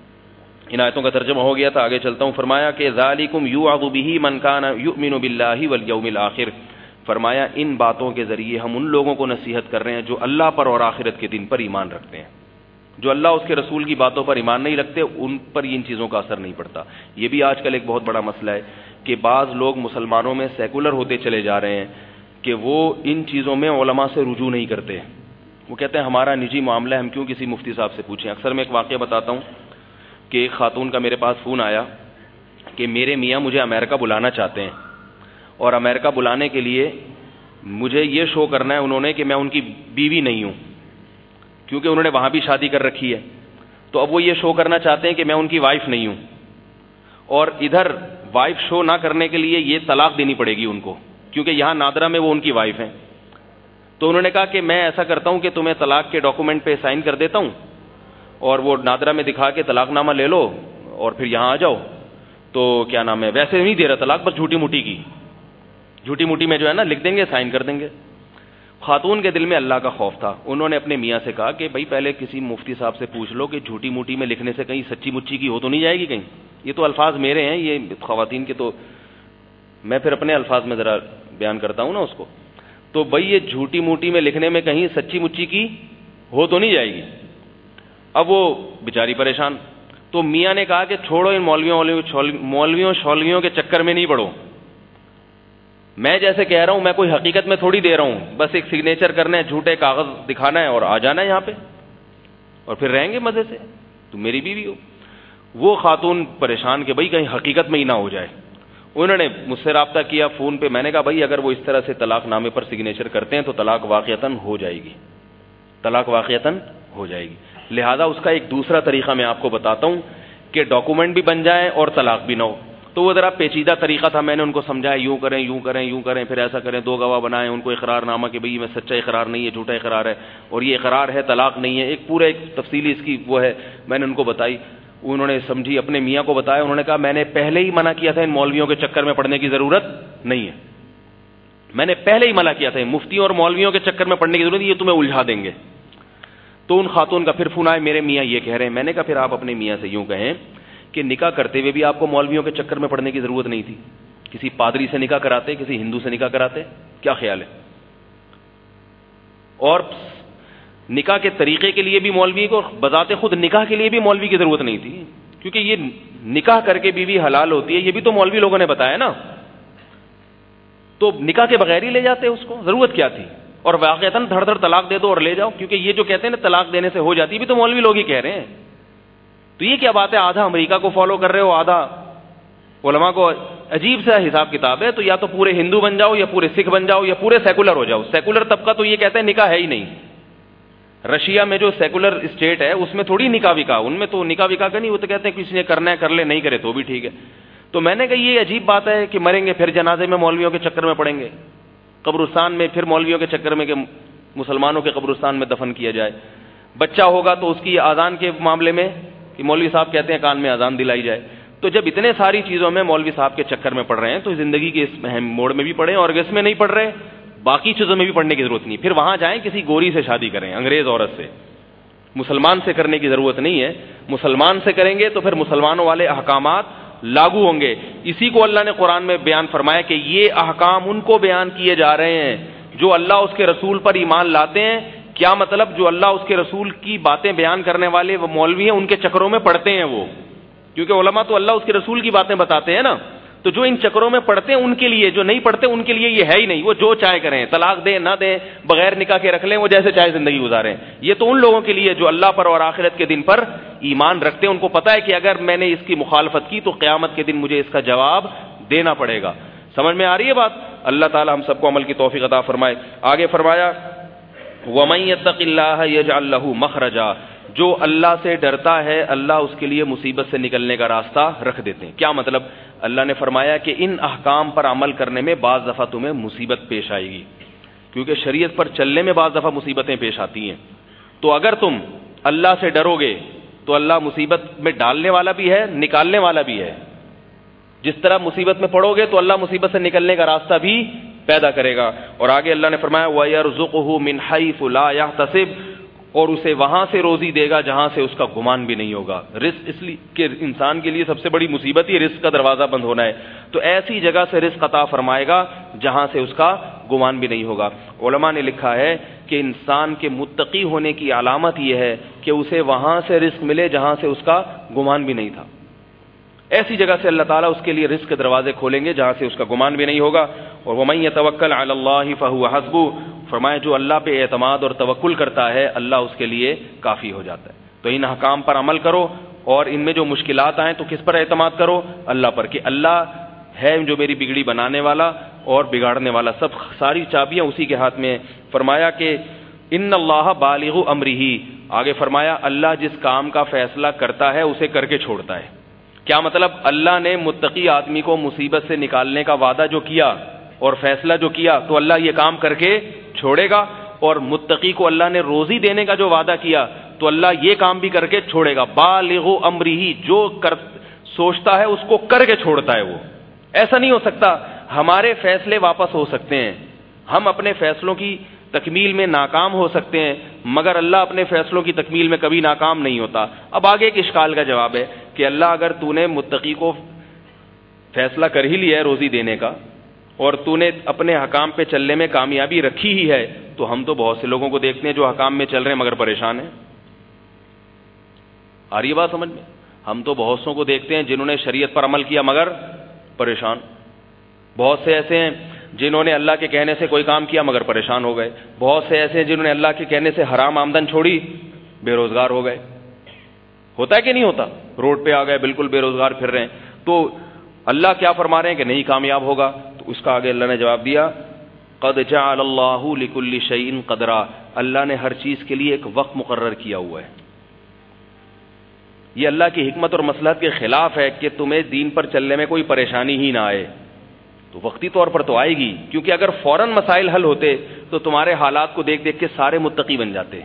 A: ان آیتوں کا ترجمہ ہو گیا تھا, آگے چلتا ہوں. فرمایا کہ ذالکم یوعظ بہ من کان یؤمن باللہ والیوم الآخر, فرمایا ان باتوں کے ذریعے ہم ان لوگوں کو نصیحت کر رہے ہیں جو اللہ پر اور آخرت کے دن پر ایمان رکھتے ہیں. جو اللہ اس کے رسول کی باتوں پر ایمان نہیں رکھتے ان پر ان چیزوں کا اثر نہیں پڑتا. یہ بھی آج کل ایک بہت بڑا مسئلہ ہے کہ بعض لوگ مسلمانوں میں سیکولر ہوتے چلے جا رہے ہیں کہ وہ ان چیزوں میں علماء سے رجوع نہیں کرتے. وہ کہتے ہیں ہمارا نجی معاملہ ہے, ہم کیوں کسی مفتی صاحب سے پوچھیں. اکثر میں ایک واقعہ بتاتا ہوں کہ ایک خاتون کا میرے پاس فون آیا کہ میرے میاں مجھے امریکہ بلانا چاہتے ہیں, اور امریکہ بلانے کے لیے مجھے یہ شو کرنا ہے انہوں نے کہ میں ان کی بیوی نہیں ہوں, کیونکہ انہوں نے وہاں بھی شادی کر رکھی ہے. تو اب وہ یہ شو کرنا چاہتے ہیں کہ میں ان کی وائف نہیں ہوں, اور ادھر وائف شو نہ کرنے کے لیے یہ طلاق دینی پڑے گی ان کو, کیونکہ یہاں نادرا میں وہ ان کی وائف ہیں. تو انہوں نے کہا کہ میں ایسا کرتا ہوں کہ تمہیں طلاق کے ڈاکومنٹ پہ سائن کر دیتا ہوں, اور وہ نادرا میں دکھا کے طلاق نامہ لے لو اور پھر یہاں آ جاؤ. تو کیا نام ہے, ویسے نہیں دے رہا طلاق, بس جھوٹی موٹی کی, جھوٹی موٹی میں جو ہے نا لکھ دیں گے, سائن کر دیں گے. خاتون کے دل میں اللہ کا خوف تھا. انہوں نے اپنے میاں سے کہا کہ بھائی پہلے کسی مفتی صاحب سے پوچھ لو کہ جھوٹی موٹی میں لکھنے سے کہیں سچی مچی کی ہو تو نہیں جائے گی کہیں. یہ تو الفاظ میرے ہیں, یہ خواتین کے تو میں پھر اپنے الفاظ میں ذرا بیان کرتا ہوں نا اس کو. تو بھائی یہ جھوٹی موٹی میں لکھنے میں کہیں سچی مچی کی ہو تو نہیں جائے گی. اب وہ بیچاری پریشان. تو میاں نے کہا کہ چھوڑو ان مولویوں مولویوں شولویوں کے چکر میں نہیں پڑو, میں جیسے کہہ رہا ہوں میں کوئی حقیقت میں تھوڑی دے رہا ہوں, بس ایک سگنیچر کرنا ہے, جھوٹے کاغذ دکھانا ہے اور آ جانا ہے یہاں پہ, اور پھر رہیں گے مزے سے, تو میری بیوی ہو. وہ خاتون پریشان کہ بھائی کہیں حقیقت میں ہی نہ ہو جائے. انہوں نے مجھ سے رابطہ کیا فون پہ. میں نے کہا بھائی اگر وہ اس طرح سے طلاق نامے پر سگنیچر کرتے ہیں تو طلاق واقعتاً ہو جائے گی, طلاق واقعتاً ہو جائے گی. لہذا اس کا ایک دوسرا طریقہ میں آپ کو بتاتا ہوں کہ ڈاکومنٹ بھی بن جائیں اور طلاق بھی نہ ہو. تو وہ ذرا پیچیدہ طریقہ تھا, میں نے ان کو سمجھایا یوں کریں یوں کریں یوں کریں, پھر ایسا کریں, دو گواہ بنائیں, ان کو اقرار نامہ کہ بھئی میں سچا اقرار نہیں ہے, جھوٹا اقرار ہے, اور یہ اقرار ہے طلاق نہیں ہے. ایک پورا ایک تفصیلی اس کی وہ ہے, میں نے ان کو بتائی. انہوں نے سمجھی, اپنے میاں کو بتایا. انہوں نے کہا میں نے پہلے ہی منع کیا تھا, ان مولویوں کے چکر میں پڑنے کی ضرورت نہیں ہے. میں نے پہلے ہی منع کیا تھا, مفتیوں اور مولویوں کے چکر میں پڑنے کی ضرورت نہیں, یہ تمہیں الجھا دیں گے. تو ان خاتون کا پھر فون آئے, میرے میاں یہ کہہ رہے ہیں. میں نے کہا پھر آپ اپنے میاں سے یوں کہیں کہ نکاح کرتے ہوئے بھی آپ کو مولویوں کے چکر میں پڑنے کی ضرورت نہیں تھی, کسی پادری سے نکاح کراتے, کسی ہندو سے نکاح کراتے, کیا خیال ہے؟ اور نکاح کے طریقے کے لیے بھی مولوی کو, بذات خود نکاح کے لیے بھی مولوی کی ضرورت نہیں تھی, کیونکہ یہ نکاح کر کے بیوی حلال ہوتی ہے, یہ بھی تو مولوی لوگوں نے بتایا نا. تو نکاح کے بغیر ہی لے جاتے اس کو, ضرورت کیا تھی؟ اور واقعتاً دھڑ دھڑ طلاق دے دو اور لے جاؤ, کیونکہ یہ جو کہتے ہیں نا طلاق دینے سے ہو جاتی ہے, بھی تو مولوی لوگ ہی کہہ رہے ہیں. تو یہ کیا بات ہے, آدھا امریکہ کو فالو کر رہے ہو, آدھا علماء کو. عجیب سا حساب کتاب ہے. تو یا تو پورے ہندو بن جاؤ, یا پورے سکھ بن جاؤ, یا پورے سیکولر ہو جاؤ. سیکولر طبقہ تو یہ کہتے ہیں نکاح ہے ہی نہیں. رشیا میں جو سیکولر اسٹیٹ ہے اس میں تھوڑی نکاح وکا, ان میں تو نکاح وکا کا نہیں, وہ تو کہتے ہیں کسی نے کرنا ہے کر لے, نہیں کرے تو بھی ٹھیک ہے. تو میں نے کہا یہ عجیب بات ہے کہ مریں گے پھر جنازے میں مولویوں کے چکر میں پڑیں گے, قبرستان میں پھر مولویوں کے چکر میں کہ مسلمانوں کے قبرستان میں دفن کیا جائے. بچہ ہوگا تو اس کی اذان کے معاملے میں کہ مولوی صاحب کہتے ہیں کان میں اذان دلائی جائے. تو جب اتنے ساری چیزوں میں مولوی صاحب کے چکر میں پڑ رہے ہیں تو زندگی کے اس اہم موڑ میں بھی پڑھیں, اور اس میں نہیں پڑھ رہے باقی چیزوں میں بھی پڑھنے کی ضرورت نہیں. پھر وہاں جائیں کسی گوری سے شادی کریں, انگریز عورت سے, مسلمان سے کرنے کی ضرورت نہیں ہے. مسلمان سے کریں گے تو پھر مسلمانوں والے احکامات لاگو ہوں گے. اسی کو اللہ نے قرآن میں بیان فرمایا کہ یہ احکام ان کو بیان کیے جا رہے ہیں جو اللہ اس کے رسول پر ایمان لاتے ہیں. کیا مطلب؟ جو اللہ اس کے رسول کی باتیں بیان کرنے والے وہ مولوی ہیں ان کے چکروں میں پڑتے ہیں وہ, کیونکہ علماء تو اللہ اس کے رسول کی باتیں بتاتے ہیں نا. تو جو ان چکروں میں پڑتے ہیں ان کے لیے, جو نہیں پڑھتے ان کے لیے یہ ہے ہی نہیں. وہ جو چاہے کریں, طلاق دیں نہ دیں, بغیر نکاح کے رکھ لیں, وہ جیسے چاہے زندگی گزاریں. یہ تو ان لوگوں کے لیے جو اللہ پر اور آخرت کے دن پر ایمان رکھتے ہیں. ان کو پتا ہے کہ اگر میں نے اس کی مخالفت کی تو قیامت کے دن مجھے اس کا جواب دینا پڑے گا. سمجھ میں آ رہی ہے بات؟ اللہ تعالی ہم سب کو عمل کی توفیق عطا فرمائے. آگے فرمایا وَمَن يَتَّقِ اللَّهَ يَجْعَل لَّهُ مَخْرَجًا, جو اللہ سے ڈرتا ہے اللہ اس کے لیے مصیبت سے نکلنے کا راستہ رکھ دیتے ہیں. کیا مطلب؟ اللہ نے فرمایا کہ ان احکام پر عمل کرنے میں بعض دفعہ تمہیں مصیبت پیش آئے گی, کیونکہ شریعت پر چلنے میں بعض دفعہ مصیبتیں پیش آتی ہیں. تو اگر تم اللہ سے ڈرو گے تو اللہ مصیبت میں ڈالنے والا بھی ہے, نکالنے والا بھی ہے. جس طرح مصیبت میں پڑو گے تو اللہ مصیبت سے نکلنے کا راستہ بھی پیدا کرے گا. اور آگے اللہ نے فرمایا وَيَرْزُقُهُ مِنْ حَيْثُ لَا يَحْتَسِبُ, اور اسے وہاں سے روزی دے گا جہاں سے اس کا گمان بھی نہیں ہوگا. رزق اس لیے کہ انسان کے لیے سب سے بڑی مصیبت ہی رزق کا دروازہ بند ہونا ہے. تو ایسی جگہ سے رزق عطا فرمائے گا جہاں سے اس کا گمان بھی نہیں ہوگا. علماء نے لکھا ہے کہ انسان کے متقی ہونے کی علامت یہ ہے کہ اسے وہاں سے رزق ملے جہاں سے اس کا گمان بھی نہیں تھا. ایسی جگہ سے اللہ تعالیٰ اس کے لیے رزق کے دروازے کھولیں گے جہاں سے اس کا گمان بھی نہیں ہوگا. اور وَمَن يَتَوَكَّلْ عَلَى اللَّهِ فَهُوَ حَسْبُهُ, فرمایا جو اللہ پہ اعتماد اور توکل کرتا ہے اللہ اس کے لیے کافی ہو جاتا ہے. تو ان احکام پر عمل کرو اور ان میں جو مشکلات آئیں تو کس پر اعتماد کرو؟ اللہ پر, کہ اللہ ہے جو میری بگڑی بنانے والا اور بگاڑنے والا, سب ساری چابیاں اسی کے ہاتھ میں. فرمایا کہ ان اللہ بالغ امرہ, آگے فرمایا اللہ جس کام کا فیصلہ کرتا ہے اسے کر کے چھوڑتا ہے. کیا مطلب؟ اللہ نے متقی آدمی کو مصیبت سے نکالنے کا وعدہ جو کیا اور فیصلہ جو کیا تو اللہ یہ کام کر کے چھوڑے گا. اور متقی کو اللہ نے روزی دینے کا جو وعدہ کیا تو اللہ یہ کام بھی کر کے چھوڑے گا. بالغ امرہ, جو کر سوچتا ہے اس کو کر کے چھوڑتا ہے. وہ ایسا نہیں ہو سکتا. ہمارے فیصلے واپس ہو سکتے ہیں, ہم اپنے فیصلوں کی تکمیل میں ناکام ہو سکتے ہیں, مگر اللہ اپنے فیصلوں کی تکمیل میں کبھی ناکام نہیں ہوتا. اب آگے ایک اشکال کا جواب ہے کہ اللہ اگر تو نے متقی کو فیصلہ کر ہی لیا ہے روزی دینے کا اور تو نے اپنے حکام پہ چلنے میں کامیابی رکھی ہی ہے, تو ہم تو بہت سے لوگوں کو دیکھتے ہیں جو حکام میں چل رہے ہیں مگر پریشان ہیں. آ رہی ہے بات سمجھ میں؟ ہم تو بہت سوں کو دیکھتے ہیں جنہوں نے شریعت پر عمل کیا مگر پریشان. بہت سے ایسے ہیں جنہوں نے اللہ کے کہنے سے کوئی کام کیا مگر پریشان ہو گئے. بہت سے ایسے ہیں جنہوں نے اللہ کے کہنے سے حرام آمدن چھوڑی, بے روزگار ہو گئے. ہوتا ہے کہ نہیں ہوتا؟ روڈ پہ آ گئے بالکل بے روزگار پھر رہے ہیں. تو اللہ کیا فرما رہے ہیں کہ نہیں کامیاب ہوگا؟ تو اس کا آگے اللہ نے جواب دیا قد جعل اللہ لکل شیء قدرا, اللہ نے ہر چیز کے لیے ایک وقت مقرر کیا ہوا ہے. یہ اللہ کی حکمت اور مصلحت کے خلاف ہے کہ تمہیں دین پر چلنے میں کوئی پریشانی ہی نہ آئے. تو وقتی طور پر تو آئے گی, کیونکہ اگر فوراً مسائل حل ہوتے تو تمہارے حالات کو دیکھ دیکھ کے سارے متقی بن جاتے.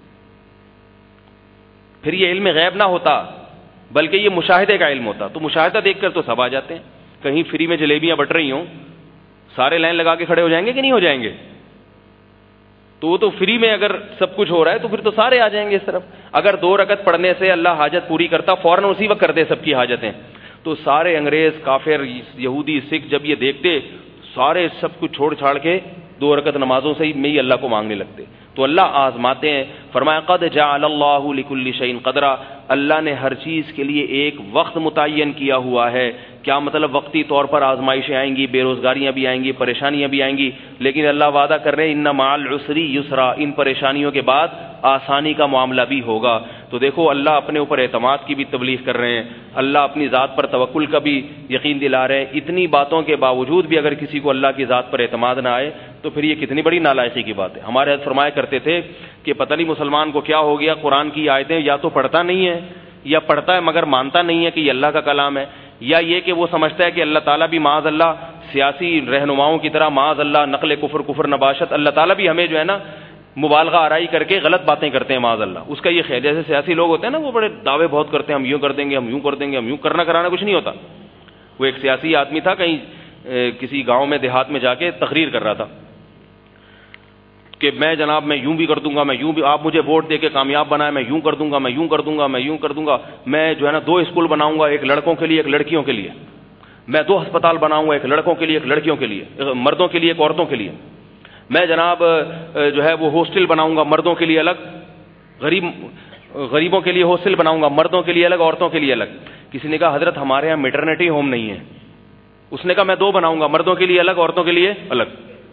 A: پھر یہ علم غیب نہ ہوتا بلکہ یہ مشاہدے کا علم ہوتا. تو مشاہدہ دیکھ کر تو سب آ جاتے ہیں. کہیں فری میں جلیبیاں بٹ رہی ہوں, سارے لائن لگا کے کھڑے ہو جائیں گے کہ نہیں ہو جائیں گے؟ تو وہ تو فری میں اگر سب کچھ ہو رہا ہے تو پھر تو سارے آ جائیں گے اس طرف. اگر دو رکعت پڑھنے سے اللہ حاجت پوری کرتا, فوراً اسی وقت کر دے سب کی حاجتیں, تو سارے انگریز, کافر, یہودی, سکھ جب یہ دیکھتے سارے سب کچھ چھوڑ چھاڑ کے دو رکعت نمازوں سے ہی میں ہی اللہ کو مانگنے لگتے. تو اللہ آزماتے ہیں. فرمایا قد جعل اللہ لکل شیء قدرا, اللہ نے ہر چیز کے لیے ایک وقت متعین کیا ہوا ہے. کیا مطلب؟ وقتی طور پر آزمائشیں آئیں گی, بے روزگاریاں بھی آئیں گی, پریشانیاں بھی آئیں گی, لیکن اللہ وعدہ کر رہے ہیں ان مع العسر یسرا, ان پریشانیوں کے بعد آسانی کا معاملہ بھی ہوگا. تو دیکھو اللہ اپنے اوپر اعتماد کی بھی تبلیغ کر رہے ہیں, اللہ اپنی ذات پر توکل کا بھی یقین دلا رہے ہیں. اتنی باتوں کے باوجود بھی اگر کسی کو اللہ کی ذات پر اعتماد نہ آئے تو پھر یہ کتنی بڑی نالائقی کی بات ہے. ہمارے حضرت فرمایا کرتے تھے کہ پتہ نہیں مسلمان کو کیا ہو گیا, قرآن کی آیتیں یا تو پڑھتا نہیں ہے یا پڑھتا ہے مگر مانتا نہیں ہے کہ یہ اللہ کا کلام ہے, یا یہ کہ وہ سمجھتا ہے کہ اللہ تعالیٰ بھی معاذ اللہ سیاسی رہنماؤں کی طرح معاذ اللہ نقل کفر کفر نباشت, اللہ تعالیٰ بھی ہمیں جو ہے نا مبالغہ آرائی کر کے غلط باتیں کرتے ہیں معاذ اللہ. اس کا یہ خیال, جیسے سیاسی لوگ ہوتے ہیں نا وہ بڑے دعوے بہت کرتے ہیں, ہم یوں کر دیں گے, ہم یوں کر دیں گے, ہم یوں کرنا کرانا کچھ نہیں ہوتا. وہ ایک سیاسی آدمی تھا, کہیں کسی گاؤں میں دیہات میں جا کے تقریر کر رہا تھا, کہ میں جناب میں یوں بھی کر دوں گا, میں یوں بھی, آپ مجھے ووٹ دے کے کامیاب بنائے, میں یوں کر دوں گا, میں یوں کر دوں گا, میں یوں کر دوں گا, میں جو ہے نا دو اسکول بناؤں گا, ایک لڑکوں کے لیے ایک لڑکیوں کے لیے, میں دو ہسپتال بناؤں گا, ایک لڑکوں کے لیے ایک لڑکیوں کے لیے, مردوں کے لیے ایک عورتوں کے لیے, میں جناب جو ہے وہ ہاسٹل بناؤں گا مردوں کے لیے الگ, غریب غریبوں کے لیے ہاسٹل بناؤں گا, مردوں کے لیے الگ, عورتوں کے لیے الگ. کسی نے کہا حضرت ہمارے یہاں میٹرنیٹی ہوم نہیں ہے. اس نے کہا میں دو بناؤں گا, مردوں کے لیے الگ, عورتوں کے لیے الگ.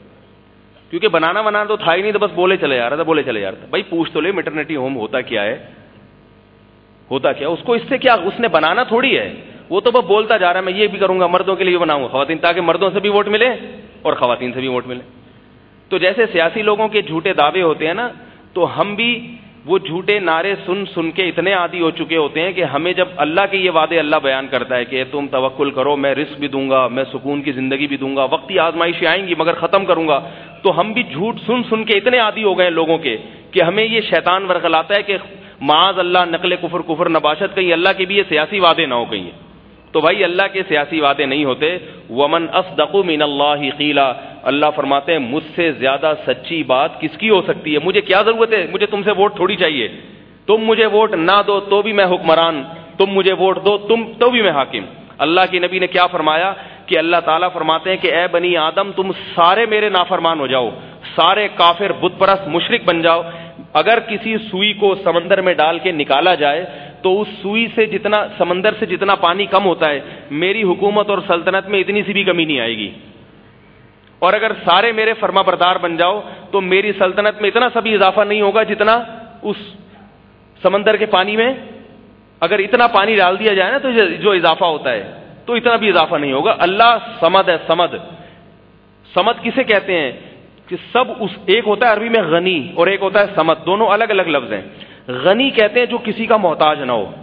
A: کیونکہ بنانا بنانا تو تھا ہی نہیں, تو بس بولے چلے جا رہا تھا, بولے چلے جا رہا تھا. بھائی پوچھ تو لے میٹرنیٹی ہوم ہوتا کیا ہے, ہوتا کیا اس کو, اس سے کیا اس نے بنانا تھوڑی ہے, وہ تو بس بولتا جا رہا ہے میں یہ بھی کروں گا, مردوں کے لیے بناؤں گا خواتین, تاکہ مردوں سے بھی ووٹ ملے اور خواتین سے بھی ووٹ ملے. تو جیسے سیاسی لوگوں کے جھوٹے دعوے ہوتے ہیں نا, تو ہم بھی وہ جھوٹے نعرے سن سن کے اتنے عادی ہو چکے ہوتے ہیں کہ ہمیں جب اللہ کے یہ وعدے اللہ بیان کرتا ہے کہ تم توکل کرو, میں رزق بھی دوں گا, میں سکون کی زندگی بھی دوں گا, وقتی آزمائشیں آئیں گی مگر ختم کروں گا, تو ہم بھی جھوٹ سن سن کے اتنے عادی ہو گئے لوگوں کے کہ ہمیں یہ شیطان ورغلاتا ہے کہ معاذ اللہ نقل کفر کفر نباشت, کہیں اللہ کے بھی یہ سیاسی وعدے نہ ہو کہیں. تو بھائی اللہ کے سیاسی وعدے نہیں ہوتے. ومن اصدق من اللہ قیلا, اللہ فرماتے ہیں مجھ سے زیادہ سچی بات کس کی ہو سکتی ہے, مجھے کیا ضرورت ہے, مجھے تم سے ووٹ تھوڑی چاہیے, تم مجھے ووٹ نہ دو تو بھی میں حکمران, تم مجھے ووٹ دو تم تو بھی میں حاکم. اللہ کے نبی نے کیا فرمایا کہ اللہ تعالیٰ فرماتے ہیں کہ اے بنی آدم تم سارے میرے نافرمان ہو جاؤ, سارے کافر بت پرست مشرک بن جاؤ, اگر کسی سوئی کو سمندر میں ڈال کے نکالا جائے تو اس سوئی سے جتنا سمندر سے جتنا پانی کم ہوتا ہے, میری حکومت اور سلطنت میں اتنی سی بھی کمی نہیں آئے گی. اور اگر سارے میرے فرما بردار بن جاؤ تو میری سلطنت میں اتنا سا بھی اضافہ نہیں ہوگا جتنا اس سمندر کے پانی میں, اگر اتنا پانی ڈال دیا جائے نا تو جو اضافہ ہوتا ہے تو اتنا بھی اضافہ نہیں ہوگا. اللہ صمد ہے, صمد. صمد کسے کہتے ہیں کہ سب اس, ایک ہوتا ہے عربی میں غنی اور ایک ہوتا ہے صمد, دونوں الگ الگ لفظ ہیں. غنی کہتے ہیں جو کسی کا محتاج نہ ہو,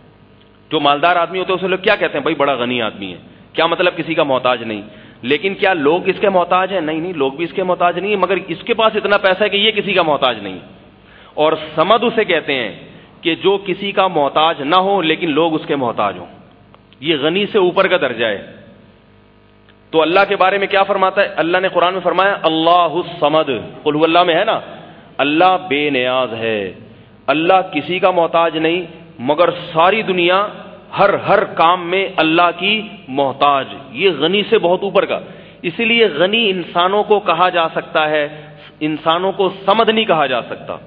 A: جو مالدار آدمی ہوتے ہیں اسے لوگ کیا کہتے ہیں, بھائی بڑا غنی آدمی ہے. کیا مطلب کسی کا محتاج نہیں, لیکن کیا لوگ اس کے محتاج ہیں؟ نہیں نہیں, لوگ بھی اس کے محتاج نہیں ہیں, مگر اس کے پاس اتنا پیسہ ہے کہ یہ کسی کا محتاج نہیں. اور صمد اسے کہتے ہیں کہ جو کسی کا محتاج نہ ہو لیکن لوگ اس کے محتاج ہوں, یہ غنی سے اوپر کا درجہ ہے. تو اللہ کے بارے میں کیا فرماتا ہے اللہ نے قرآن میں فرمایا اللہ الصمد, قل هو اللہ میں ہے نا, اللہ بے نیاز ہے, اللہ کسی کا محتاج نہیں, مگر ساری دنیا ہر ہر کام میں اللہ کی محتاج. یہ غنی سے بہت اوپر کا, اسی لیے غنی انسانوں کو کہا جا سکتا ہے, انسانوں کو صمد نہیں کہا جا سکتا.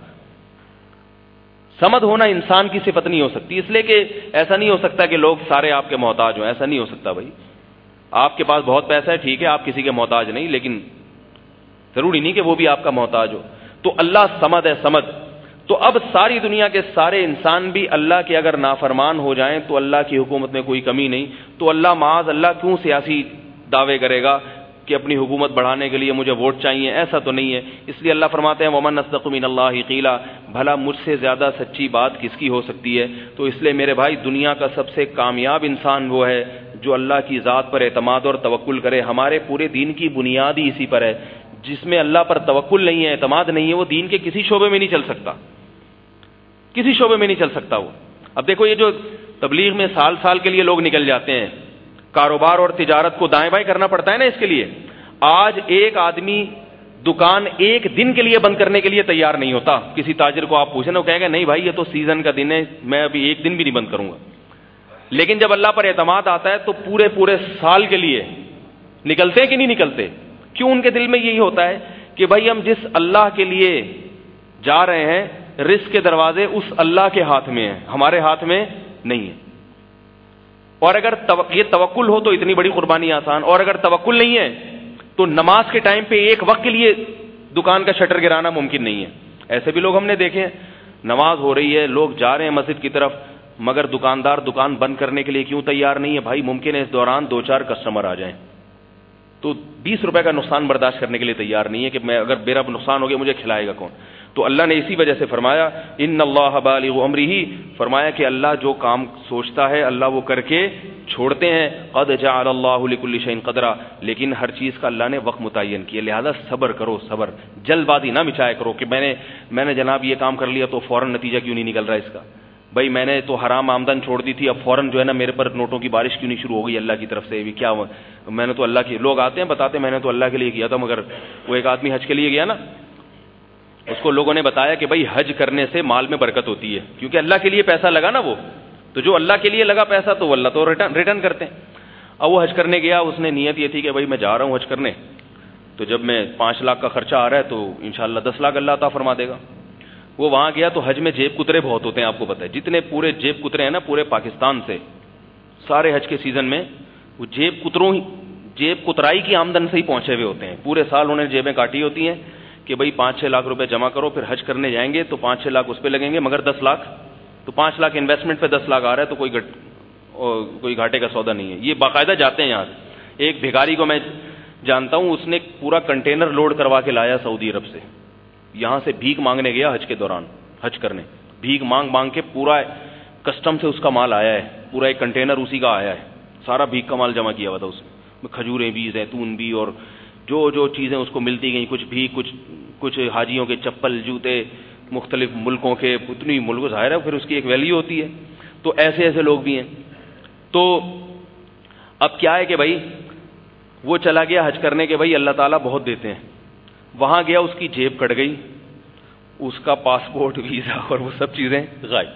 A: صمد ہونا انسان کی صفت نہیں ہو سکتی, اس لیے کہ ایسا نہیں ہو سکتا کہ لوگ سارے آپ کے محتاج ہوں, ایسا نہیں ہو سکتا. بھائی آپ کے پاس بہت پیسہ ہے, ٹھیک ہے, آپ کسی کے محتاج نہیں, لیکن ضروری نہیں کہ وہ بھی آپ کا محتاج ہو. تو اللہ صمد ہے, صمد. تو اب ساری دنیا کے سارے انسان بھی اللہ کے اگر نافرمان ہو جائیں تو اللہ کی حکومت میں کوئی کمی نہیں. تو اللہ معاذ اللہ کیوں سیاسی دعوے کرے گا کہ اپنی حکومت بڑھانے کے لیے مجھے ووٹ چاہیے, ایسا تو نہیں ہے. اس لیے اللہ فرماتے ہیں ومن اصدق من اللہ قیلا, بھلا مجھ سے زیادہ سچی بات کس کی ہو سکتی ہے. تو اس لیے میرے بھائی دنیا کا سب سے کامیاب انسان وہ ہے جو اللہ کی ذات پر اعتماد اور توکل کرے. ہمارے پورے دین کی بنیاد ہی اسی پر ہے. جس میں اللہ پر توکل نہیں ہے, اعتماد نہیں ہے, وہ دین کے کسی شعبے میں نہیں چل سکتا, کسی شعبے میں نہیں چل سکتا وہ. اب دیکھو یہ جو تبلیغ میں سال سال کے لیے لوگ نکل جاتے ہیں, کاروبار اور تجارت کو دائیں بائیں کرنا پڑتا ہے نا اس کے لیے. آج ایک آدمی دکان ایک دن کے لیے بند کرنے کے لیے تیار نہیں ہوتا. کسی تاجر کو آپ پوچھیں نا, وہ کہے گا نہیں بھائی یہ تو سیزن کا دن ہے, میں ابھی ایک دن بھی نہیں بند کروں گا. لیکن جب اللہ پر اعتماد آتا ہے تو پورے پورے سال کے لیے نکلتے کہ نہیں نکلتے. کیوں؟ ان کے دل میں یہی ہوتا ہے کہ بھائی ہم جس اللہ کے لیے جا رہے ہیں, رزق کے دروازے اس اللہ کے ہاتھ میں ہیں, ہمارے ہاتھ میں نہیں ہے. اور اگر یہ توکل ہو تو اتنی بڑی قربانی آسان, اور اگر توکل نہیں ہے تو نماز کے ٹائم پہ ایک وقت کے لیے دکان کا شٹر گرانا ممکن نہیں ہے. ایسے بھی لوگ ہم نے دیکھے ہیں, نماز ہو رہی ہے, لوگ جا رہے ہیں مسجد کی طرف, مگر دکاندار دکان بند کرنے کے لیے کیوں تیار نہیں ہے؟ بھائی ممکن ہے اس دوران دو چار کسٹمر آ جائیں, تو بیس روپے کا نقصان برداشت کرنے کے لیے تیار نہیں ہے کہ میں اگر میرا نقصان ہو گیا مجھے کھلائے گا کون. تو اللہ نے اسی وجہ سے فرمایا ان اللہ بالغ امرہ, فرمایا کہ اللہ جو کام سوچتا ہے اللہ وہ کر کے چھوڑتے ہیں. قد جعل اللہ لکل شیء قدرا, لیکن ہر چیز کا اللہ نے وقت متعین کیا, لہذا صبر کرو, صبر, جلد بازی نہ مچایا کرو کہ میں نے میں نے جناب یہ کام کر لیا تو فوراً نتیجہ کیوں نہیں نکل رہا اس کا. بھائی میں نے تو حرام آمدن چھوڑ دی تھی, اب فوراً جو ہے نا میرے پر نوٹوں کی بارش کیوں نہیں شروع ہو گئی اللہ کی طرف سے. بھی کیا میں نے تو اللہ کے, لوگ آتے ہیں بتاتے میں نے تو اللہ کے لیے کیا تھا, مگر وہ ایک آدمی حج کے لیے گیا نا, اس کو لوگوں نے بتایا کہ بھائی حج کرنے سے مال میں برکت ہوتی ہے، کیونکہ اللہ کے لیے پیسہ لگا نا وہ، تو جو اللہ کے لیے لگا پیسہ تو وہ اللہ تو ریٹرن ریٹرن کرتے ہیں۔ اب وہ حج کرنے گیا، اس نے نیت یہ تھی کہ بھائی میں جا رہا ہوں حج کرنے، تو جب میں پانچ لاکھ کا خرچہ آ رہا ہے تو انشاءاللہ دس لاکھ اللہ عطا فرما دے گا۔ وہ وہاں گیا تو حج میں جیب کترے بہت ہوتے ہیں، آپ کو پتہ ہے، جتنے پورے جیب کترے ہیں نا پورے پاکستان سے، سارے حج کے سیزن میں وہ جیب کتروں ہی جیب کترائی کی آمدن سے ہی پہنچے ہوئے ہوتے ہیں، پورے سال انہوں نے جیبیں کاٹی ہوتی ہیں کہ بھائی پانچ چھ لاکھ روپے جمع کرو، پھر حج کرنے جائیں گے تو پانچ چھ لاکھ اس پہ لگیں گے، مگر دس لاکھ تو پانچ لاکھ انویسٹمنٹ پہ دس لاکھ آ رہا ہے تو کوئی گٹ کوئی گھاٹے کا سودا نہیں ہے۔ یہ باقاعدہ جاتے ہیں یہاں سے۔ ایک بھکاری کو میں جانتا ہوں، اس نے پورا کنٹینر لوڈ کروا کے لایا سعودی عرب سے، یہاں سے بھیک مانگنے گیا حج کے دوران، حج کرنے بھیک مانگ مانگ کے پورا کسٹم سے اس کا مال آیا ہے، پورا ایک کنٹینر اسی کا آیا ہے، سارا بھیک کا مال جمع کیا ہوا تھا اس میں، کھجوریں بھی، زیتون بھی، اور جو جو چیزیں اس کو ملتی گئیں، کچھ بھی کچھ کچھ حاجیوں کے چپل جوتے مختلف ملکوں کے، اتنی ملک ظاہر ہے پھر اس کی ایک ویلیو ہوتی ہے، تو ایسے ایسے لوگ بھی ہیں۔ تو اب کیا ہے کہ بھائی وہ چلا گیا حج کرنے کے، بھائی اللہ تعالیٰ بہت دیتے ہیں، وہاں گیا اس کی جیب کٹ گئی، اس کا پاسپورٹ ویزا اور وہ سب چیزیں غائب۔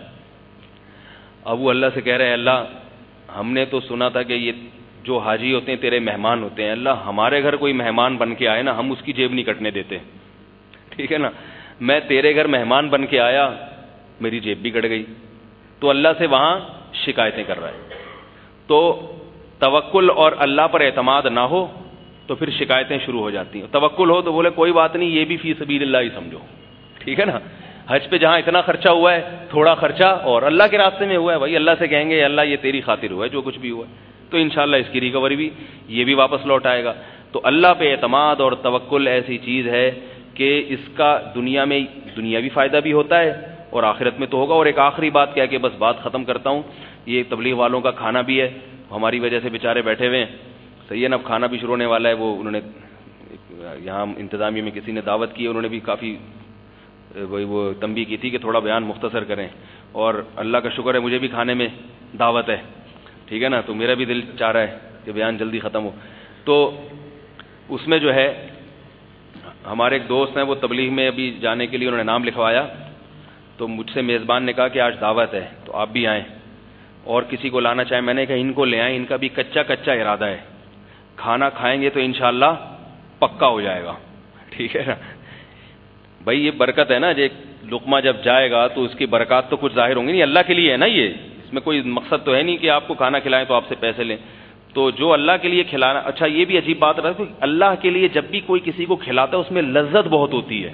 A: اب وہ اللہ سے کہہ رہے ہیں اللہ ہم نے تو سنا تھا کہ یہ جو حاجی ہوتے ہیں تیرے مہمان ہوتے ہیں، اللہ ہمارے گھر کوئی مہمان بن کے آئے نا ہم اس کی جیب نہیں کٹنے دیتے، ٹھیک ہے نا، میں تیرے گھر مہمان بن کے آیا میری جیب بھی کٹ گئی، تو اللہ سے وہاں شکایتیں کر رہا ہے۔ تو توکل اور اللہ پر اعتماد نہ ہو تو پھر شکایتیں شروع ہو جاتی ہیں، توکل ہو تو بولے کوئی بات نہیں یہ بھی فی سبیل اللہ ہی سمجھو، ٹھیک ہے نا، حج پہ جہاں اتنا خرچہ ہوا ہے تھوڑا خرچہ اور اللہ کے راستے میں ہوا ہے، بھائی اللہ سے کہیں گے اللہ یہ تیری خاطر ہوا ہے جو کچھ بھی ہوا ہے، تو انشاءاللہ اس کی ریکوری بھی یہ بھی واپس لوٹ آئے گا۔ تو اللہ پہ اعتماد اور توکل ایسی چیز ہے کہ اس کا دنیا میں دنیاوی فائدہ بھی ہوتا ہے اور آخرت میں تو ہوگا۔ اور ایک آخری بات کیا کہ بس بات ختم کرتا ہوں، یہ تبلیغ والوں کا کھانا بھی ہے، ہماری وجہ سے بیچارے بیٹھے ہوئے ہیں، صحیح ہے نا، اب کھانا بھی شروع ہونے والا ہے، وہ انہوں نے یہاں انتظامیہ میں کسی نے دعوت کی، انہوں نے بھی کافی وہی وہ تنبیہ کی تھی کہ تھوڑا بیان مختصر کریں، اور اللہ کا شکر ہے مجھے بھی کھانے میں دعوت ہے، ٹھیک ہے نا، تو میرا بھی دل چاہ رہا ہے کہ بیان جلدی ختم ہو۔ تو اس میں جو ہے ہمارے ایک دوست ہیں وہ تبلیغ میں ابھی جانے کے لیے انہوں نے نام لکھوایا، تو مجھ سے میزبان نے کہا کہ آج دعوت ہے تو آپ بھی آئیں اور کسی کو لانا چاہیں، میں نے کہا ان کو لے آئیں، ان کا بھی کچا کچا ارادہ ہے، کھانا کھائیں گے تو انشاءاللہ پکا ہو جائے گا، ٹھیک ہے نا۔ بھائی یہ برکت ہے نا، ایک لقمہ جب جائے گا تو اس کی برکات تو کچھ ظاہر ہوں گی، نہیں اللہ کے لیے ہے نا، یہ اس میں کوئی مقصد تو ہے نہیں کہ آپ کو کھانا کھلائیں تو آپ سے پیسے لیں، تو جو اللہ کے لیے کھلانا، اچھا یہ بھی عجیب بات رہا کہ اللہ کے لیے جب بھی کوئی کسی کو کھلاتا ہے اس میں لذت بہت ہوتی ہے،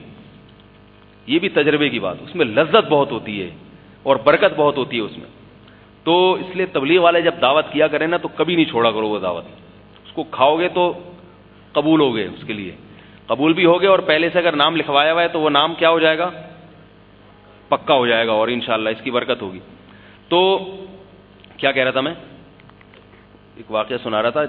A: یہ بھی تجربے کی بات، اس میں لذت بہت ہوتی ہے اور برکت بہت ہوتی ہے اس میں، تو اس لیے تبلیغ والے جب دعوت کیا کریں نا تو کبھی نہیں چھوڑا کرو وہ دعوت، اس کو کھاؤ گے تو قبول ہوگے، اس کے لیے قبول بھی ہوگے، اور پہلے سے اگر نام لکھوایا ہوا ہے تو وہ نام کیا ہو جائے گا، پکا ہو جائے گا، اور انشاءاللہ اس کی برکت ہوگی۔ تو کیا کہہ رہا تھا میں، ایک واقعہ سنا رہا تھا،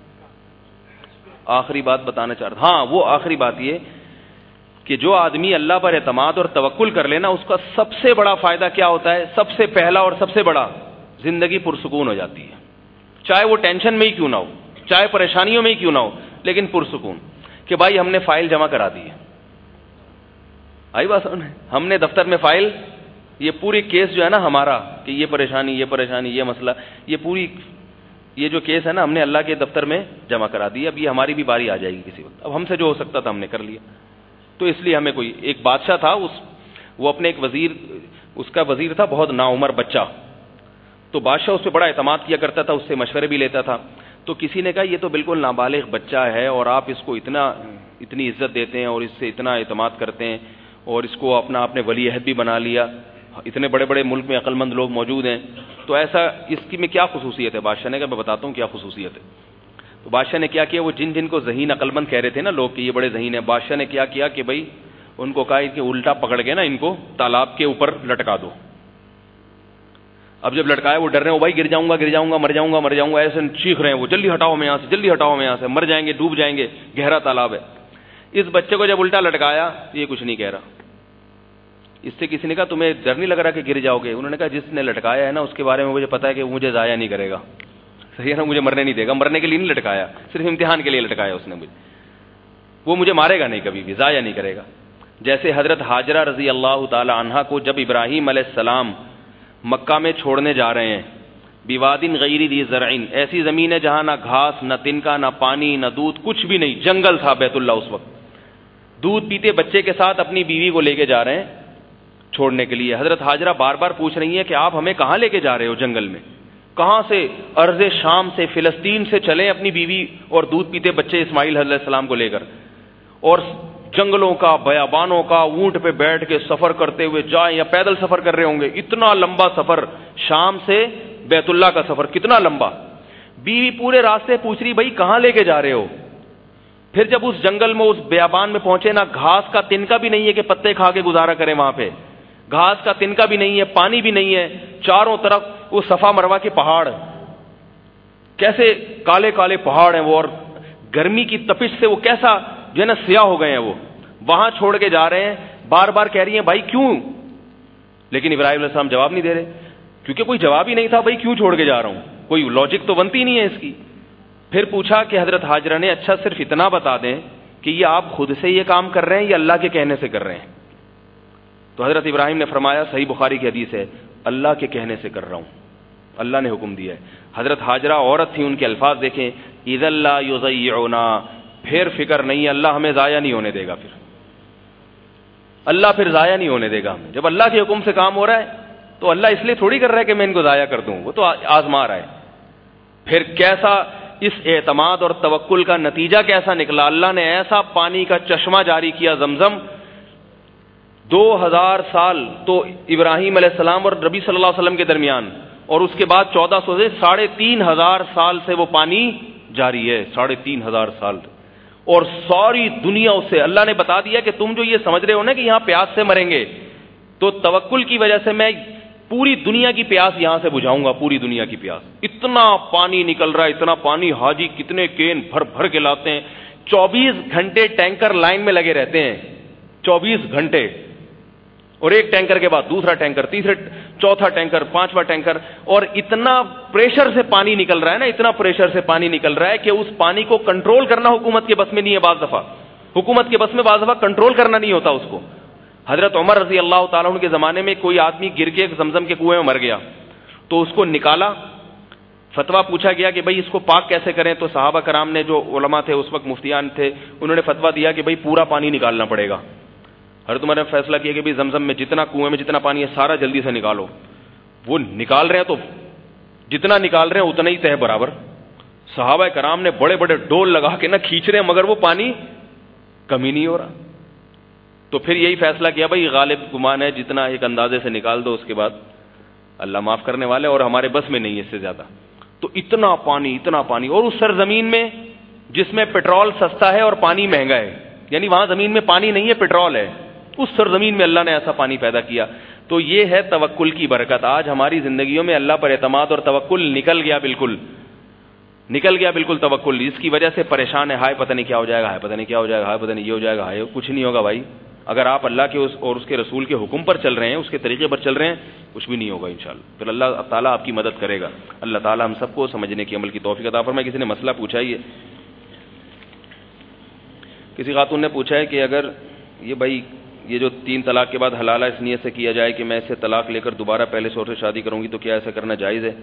A: آخری بات بتانا چاہ رہا تھا، ہاں وہ آخری بات یہ کہ جو آدمی اللہ پر اعتماد اور توکل کر لینا اس کا سب سے بڑا فائدہ کیا ہوتا ہے، سب سے پہلا اور سب سے بڑا، زندگی پرسکون ہو جاتی ہے، چاہے وہ ٹینشن میں ہی کیوں نہ ہو، چاہے پریشانیوں میں ہی کیوں نہ ہو، لیکن پرسکون کہ بھائی ہم نے فائل جمع کرا دی ہے، آئی بات سمجھ، ہم نے دفتر میں فائل، یہ پوری کیس جو ہے نا ہمارا کہ یہ پریشانی یہ پریشانی یہ مسئلہ، یہ پوری یہ جو کیس ہے نا ہم نے اللہ کے دفتر میں جمع کرا دی، اب یہ ہماری بھی باری آ جائے گی کسی وقت، اب ہم سے جو ہو سکتا تھا ہم نے کر لیا، تو اس لیے ہمیں کوئی، ایک بادشاہ تھا اس وہ اپنے ایک وزیر، اس کا وزیر تھا بہت ناعمر بچہ، تو بادشاہ اس پہ بڑا اعتماد کیا کرتا تھا، اس سے مشورے بھی لیتا تھا، تو کسی نے کہا یہ تو بالکل نابالغ بچہ ہے اور آپ اس کو اتنا اتنی عزت دیتے ہیں اور اس سے اتنا اعتماد کرتے ہیں اور اس کو اپنا آپ نے ولی عہد بھی بنا لیا، اتنے بڑے بڑے ملک میں عقل مند لوگ موجود ہیں، تو ایسا اس کی میں کیا خصوصیت ہے، بادشاہ نے کہا میں بتاتا ہوں کیا خصوصیت ہے۔ تو بادشاہ نے کیا کیا، وہ جن جن کو ذہین عقل مند کہہ رہے تھے نا لوگ کہ یہ بڑے ذہین ہیں، بادشاہ نے کیا کیا کہ بھائی ان کو کہا کہ الٹا پکڑ کے نا ان کو تالاب کے اوپر لٹکا دو، اب جب لٹکایا وہ ڈر رہے ہیں، بھائی گر جاؤں گا گر جاؤں گا مر جاؤں گا مر جاؤں گا، ایسے چیخ رہے ہیں وہ، جلدی ہٹاؤ میں یہاں سے جلدی ہٹاؤ میں یہاں سے، مر جائیں گے ڈوب جائیں گے، گہرا تالاب ہے۔ اس بچے کو جب الٹا لٹکایا یہ کچھ نہیں کہہ رہا، اس سے کسی نے کہا تمہیں ڈر نہیں لگ رہا کہ گر جاؤ گے، انہوں نے کہا جس نے لٹکایا ہے نا اس کے بارے میں مجھے پتا ہے کہ وہ مجھے ضائع نہیں کرے گا، صحیح ہے نا، مجھے مرنے نہیں دے گا، مرنے کے لیے نہیں لٹکایا، صرف امتحان کے لیے لٹکایا اس نے مجھے، وہ مجھے مارے گا نہیں کبھی بھی، ضائع نہیں کرے گا۔ جیسے حضرت ہاجرہ رضی اللہ تعالی عنہا کو جب ابراہیم علیہ السلام مکہ میں چھوڑنے جا رہے ہیں، بوادن غیر ذی زرع، ایسی زمین ہے جہاں نہ گھاس نہ تنکا نہ پانی نہ دودھ، کچھ بھی نہیں، جنگل تھا بیت اللہ اس وقت، دودھ پیتے بچے کے ساتھ اپنی بیوی کو لے کے جا رہے ہیں چھوڑنے کے لیے. حضرت ہاجرہ بار بار پوچھ رہی ہیں کہ آپ ہمیں کہاں لے کے جا رہے ہو جنگل میں، کہاں سے؟ ارض شام سے، فلسطین سے چلیں اپنی بیوی اور دودھ پیتے بچے اسماعیل علیہ السلام کو لے کر، اور جنگلوں کا بیابانوں کا اونٹ پہ بیٹھ کے سفر کرتے ہوئے جائیں، یا پیدل سفر کر رہے ہوں گے، اتنا لمبا سفر، شام سے بیت اللہ کا سفر کتنا لمبا. بیوی پورے راستے پوچھ رہی بھائی کہاں لے کے جا رہے ہو. پھر جب اس جنگل میں اس بیابان میں پہنچے، نہ گھاس کا تنکا بھی نہیں ہے کہ پتے کھا کے گزارا کریں، وہاں پہ گھاس کا تنکا بھی نہیں ہے، پانی بھی نہیں ہے، چاروں طرف وہ صفا مروہ کے پہاڑ، کیسے کالے کالے پہاڑ ہیں وہ، اور گرمی کی تپش سے وہ کیسا جو ہے نا سیاہ ہو گئے ہیں وہ، وہاں چھوڑ کے جا رہے ہیں. بار بار کہہ رہی ہیں بھائی کیوں، لیکن ابراہیم علیہ السلام جواب نہیں دے رہے، کیونکہ کوئی جواب ہی نہیں تھا بھائی کیوں چھوڑ کے جا رہا ہوں، کوئی لاجک تو بنتی نہیں ہے اس کی. پھر پوچھا کہ حضرت ہاجرہ نے اچھا صرف اتنا بتا دیں کہ یہ آپ خود سے یہ کام کر رہے ہیں یا اللہ کے کہنے سے کر رہے ہیں. تو حضرت ابراہیم نے فرمایا، صحیح بخاری کی حدیث ہے، اللہ کے کہنے سے کر رہا ہوں، اللہ نے حکم دیا ہے. حضرت ہاجرہ عورت تھی، ان کے الفاظ دیکھیں، اذا لا یضیعنا، پھر فکر نہیں، اللہ ہمیں ضائع نہیں ہونے دے گا، پھر اللہ پھر ضائع نہیں ہونے دے گا ہمیں. جب اللہ کے حکم سے کام ہو رہا ہے تو اللہ اس لیے تھوڑی کر رہا ہے کہ میں ان کو ضائع کر دوں، وہ تو آزما رہا ہے. پھر کیسا اس اعتماد اور توکل کا نتیجہ کیسا نکلا، اللہ نے ایسا پانی کا چشمہ جاری کیا زمزم، دو ہزار سال تو ابراہیم علیہ السلام اور نبی صلی اللہ علیہ وسلم کے درمیان، اور اس کے بعد چودہ سو سے ساڑھے تین ہزار سال سے وہ پانی جاری ہے، ساڑھے تین ہزار سال، اور ساری دنیا اس سے، اللہ نے بتا دیا کہ تم جو یہ سمجھ رہے ہو نا کہ یہاں پیاس سے مریں گے، تو توکل کی وجہ سے میں پوری دنیا کی پیاس یہاں سے بجھاؤں گا، پوری دنیا کی پیاس. اتنا پانی نکل رہا ہے، اتنا پانی، حاجی کتنے کین بھر بھر کے لاتے ہیں، چوبیس گھنٹے ٹینکر لائن میں لگے رہتے ہیں، چوبیس گھنٹے، اور ایک ٹینکر کے بعد دوسرا ٹینکر، تیسرے چوتھا ٹینکر، پانچواں ٹینکر، اور اتنا پریشر سے پانی نکل رہا ہے نا، اتنا پریشر سے پانی نکل رہا ہے کہ اس پانی کو کنٹرول کرنا حکومت کے بس میں نہیں ہے. بعض دفعہ حکومت کے بس میں بعض دفعہ کنٹرول کرنا نہیں ہوتا اس کو. حضرت عمر رضی اللہ تعالیٰ عنہ کے زمانے میں کوئی آدمی گر کے زمزم کے کنویں میں مر گیا، تو اس کو نکالا، فتویٰ پوچھا گیا کہ بھئی اس کو پاک کیسے کریں، تو صحابہ کرام نے، جو علماء تھے اس وقت مفتیان تھے، انہوں نے فتویٰ دیا کہ بھئی پورا پانی نکالنا پڑے گا. حضرت عمر نے فیصلہ کیا کہ بھئی زمزم میں جتنا کنویں میں جتنا پانی ہے سارا جلدی سے نکالو. وہ نکال رہے ہیں تو جتنا نکال رہے ہیں اتنا ہی تہ برابر. صحابہ کرام نے بڑے بڑے ڈول لگا کے نہ کھینچ رہے ہیں، مگر وہ پانی کمی نہیں ہو رہا. تو پھر یہی فیصلہ کیا بھئی غالب گمان ہے جتنا ایک اندازے سے نکال دو، اس کے بعد اللہ معاف کرنے والے، اور ہمارے بس میں نہیں ہے اس سے زیادہ. تو اتنا پانی اتنا پانی، اور اس سرزمین میں جس میں پیٹرول سستا ہے اور پانی مہنگا ہے، یعنی وہاں زمین میں پانی نہیں ہے، پیٹرول ہے، اس سرزمین میں اللہ نے ایسا پانی پیدا کیا. تو یہ ہے توکل کی برکت. آج ہماری زندگیوں میں اللہ پر اعتماد اور توکل نکل گیا، بالکل نکل گیا بالکل توکل. اس کی وجہ سے پریشان ہے، ہائے پتہ نہیں کیا ہو جائے گا، ہائے پتہ نہیں کیا ہو جائے گا، ہائے پتہ نہیں یہ ہو جائے گا، ہائے کچھ نہیں ہوگا. بھائی اگر آپ اللہ کے اور اس کے رسول کے حکم پر چل رہے ہیں، اس کے طریقے پر چل رہے ہیں، کچھ بھی نہیں ہوگا انشاءاللہ. پھر اللہ تعالیٰ آپ کی مدد کرے گا. اللہ تعالیٰ ہم سب کو سمجھنے کی، عمل کی توفیق عطا فرمائے. کسی نے مسئلہ پوچھا ہی ہے، کسی خاتون نے پوچھا ہے کہ اگر یہ بھائی یہ جو تین طلاق کے بعد حلالہ اس نیت سے کیا جائے کہ میں اسے طلاق لے کر دوبارہ پہلے شوہر سے شادی کروں گی، تو کیا ایسا کرنا جائز ہے؟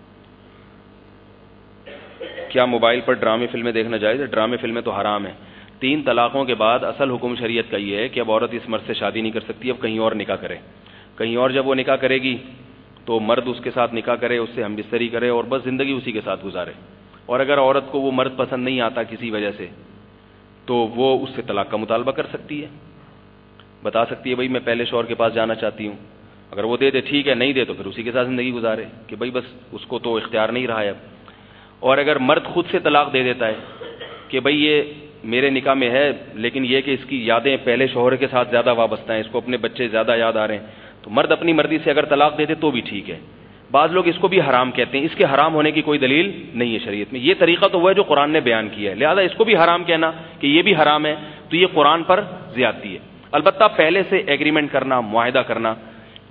A: کیا موبائل پر ڈرامے فلمیں دیکھنا جائز ہے؟ ڈرامے فلمیں تو حرام ہیں. تین طلاقوں کے بعد اصل حکم شریعت کا یہ ہے کہ اب عورت اس مرد سے شادی نہیں کر سکتی، اب کہیں اور نکاح کرے. کہیں اور جب وہ نکاح کرے گی تو مرد اس کے ساتھ نکاح کرے، اس سے ہم بستری کرے اور بس زندگی اسی کے ساتھ گزارے. اور اگر عورت کو وہ مرد پسند نہیں آتا کسی وجہ سے، تو وہ اس سے طلاق کا مطالبہ کر سکتی ہے، بتا سکتی ہے بھائی میں پہلے شوہر کے پاس جانا چاہتی ہوں. اگر وہ دے دے ٹھیک ہے، نہیں دے تو پھر اسی کے ساتھ زندگی گزارے کہ بھائی بس اس کو تو اختیار نہیں رہا ہے اب. اور اگر مرد خود سے طلاق دے دیتا ہے کہ بھائی یہ میرے نکاح میں ہے، لیکن یہ کہ اس کی یادیں پہلے شوہر کے ساتھ زیادہ وابستہ ہیں، اس کو اپنے بچے زیادہ یاد آ رہے ہیں، تو مرد اپنی مرضی سے اگر طلاق دے دے تو بھی ٹھیک ہے. بعض لوگ اس کو بھی حرام کہتے ہیں، اس کے حرام ہونے کی کوئی دلیل نہیں ہے شریعت میں. یہ طریقہ تو وہ ہے جو قرآن نے بیان کیا ہے، لہذا اس کو بھی حرام کہنا کہ یہ بھی حرام ہے تو یہ قرآن پر زیادتی ہے. البتہ پہلے سے ایگریمنٹ کرنا، معاہدہ کرنا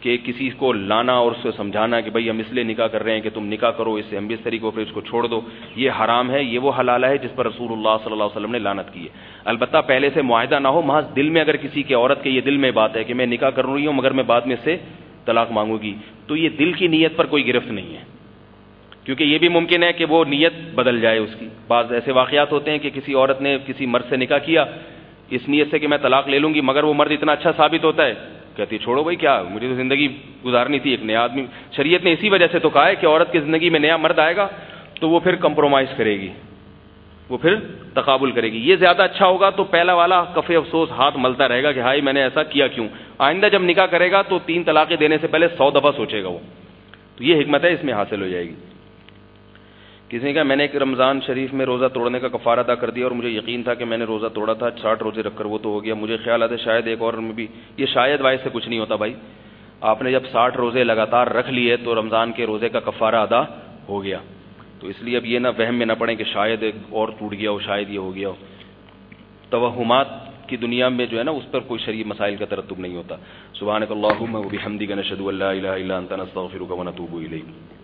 A: کہ کسی کو لانا اور اس کو سمجھانا کہ بھائی ہم اس لیے نکاح کر رہے ہیں کہ تم نکاح کرو اس سے ہم بھی اس طریقے پھر اس کو چھوڑ دو، یہ حرام ہے، یہ وہ حلال ہے جس پر رسول اللہ صلی اللہ علیہ وسلم نے لعنت کی ہے۔ البتہ پہلے سے معاہدہ نہ ہو، محض دل میں اگر کسی کے عورت کے یہ دل میں بات ہے کہ میں نکاح کر رہی ہوں مگر میں بعد میں اس سے طلاق مانگوں گی، تو یہ دل کی نیت پر کوئی گرفت نہیں ہے، کیونکہ یہ بھی ممکن ہے کہ وہ نیت بدل جائے اس کی۔ بعض ایسے واقعات ہوتے ہیں کہ کسی عورت نے کسی مرد سے نکاح کیا اس نیت سے کہ میں طلاق لے لوں گی، مگر وہ مرد اتنا اچھا ثابت ہوتا ہے، کہتی چھوڑو بھائی کیا، مجھے تو زندگی گزارنی تھی، ایک نیا آدمی۔ شریعت نے اسی وجہ سے تو کہا ہے کہ عورت کی زندگی میں نیا مرد آئے گا تو وہ پھر کمپرومائز کرے گی، وہ پھر تقابل کرے گی، یہ زیادہ اچھا ہوگا تو پہلا والا کف افسوس ہاتھ ملتا رہے گا کہ ہائی میں نے ایسا کیا کیوں، آئندہ جب نکاح کرے گا تو تین طلاقیں دینے سے پہلے سو دفعہ سوچے گا وہ، تو یہ حکمت ہے اس میں حاصل ہو جائے گی۔ کسی نے کہا میں نے ایک رمضان شریف میں روزہ توڑنے کا کفارہ ادا کر دیا اور مجھے یقین تھا کہ میں نے روزہ توڑا تھا، ساٹھ روزے رکھ کر وہ تو ہو گیا، مجھے خیال آتا ہے شاید ایک اور میں بھی، یہ شاید وائز سے کچھ نہیں ہوتا بھائی، آپ نے جب ساٹھ روزے لگاتار رکھ لیے تو رمضان کے روزے کا کفارہ ادا ہو گیا، تو اس لیے اب یہ نہ وہم میں نہ پڑیں کہ شاید ایک اور ٹوٹ گیا ہو، شاید یہ ہو گیا ہو، توہمات کی دنیا میں جو ہے نا اس پر کوئی شرعی مسائل کا ترتب نہیں ہوتا۔ سبحانک اللہم و بحمدک نشہد ان لا الہ الا انت نستغفرک و نتوب الیک۔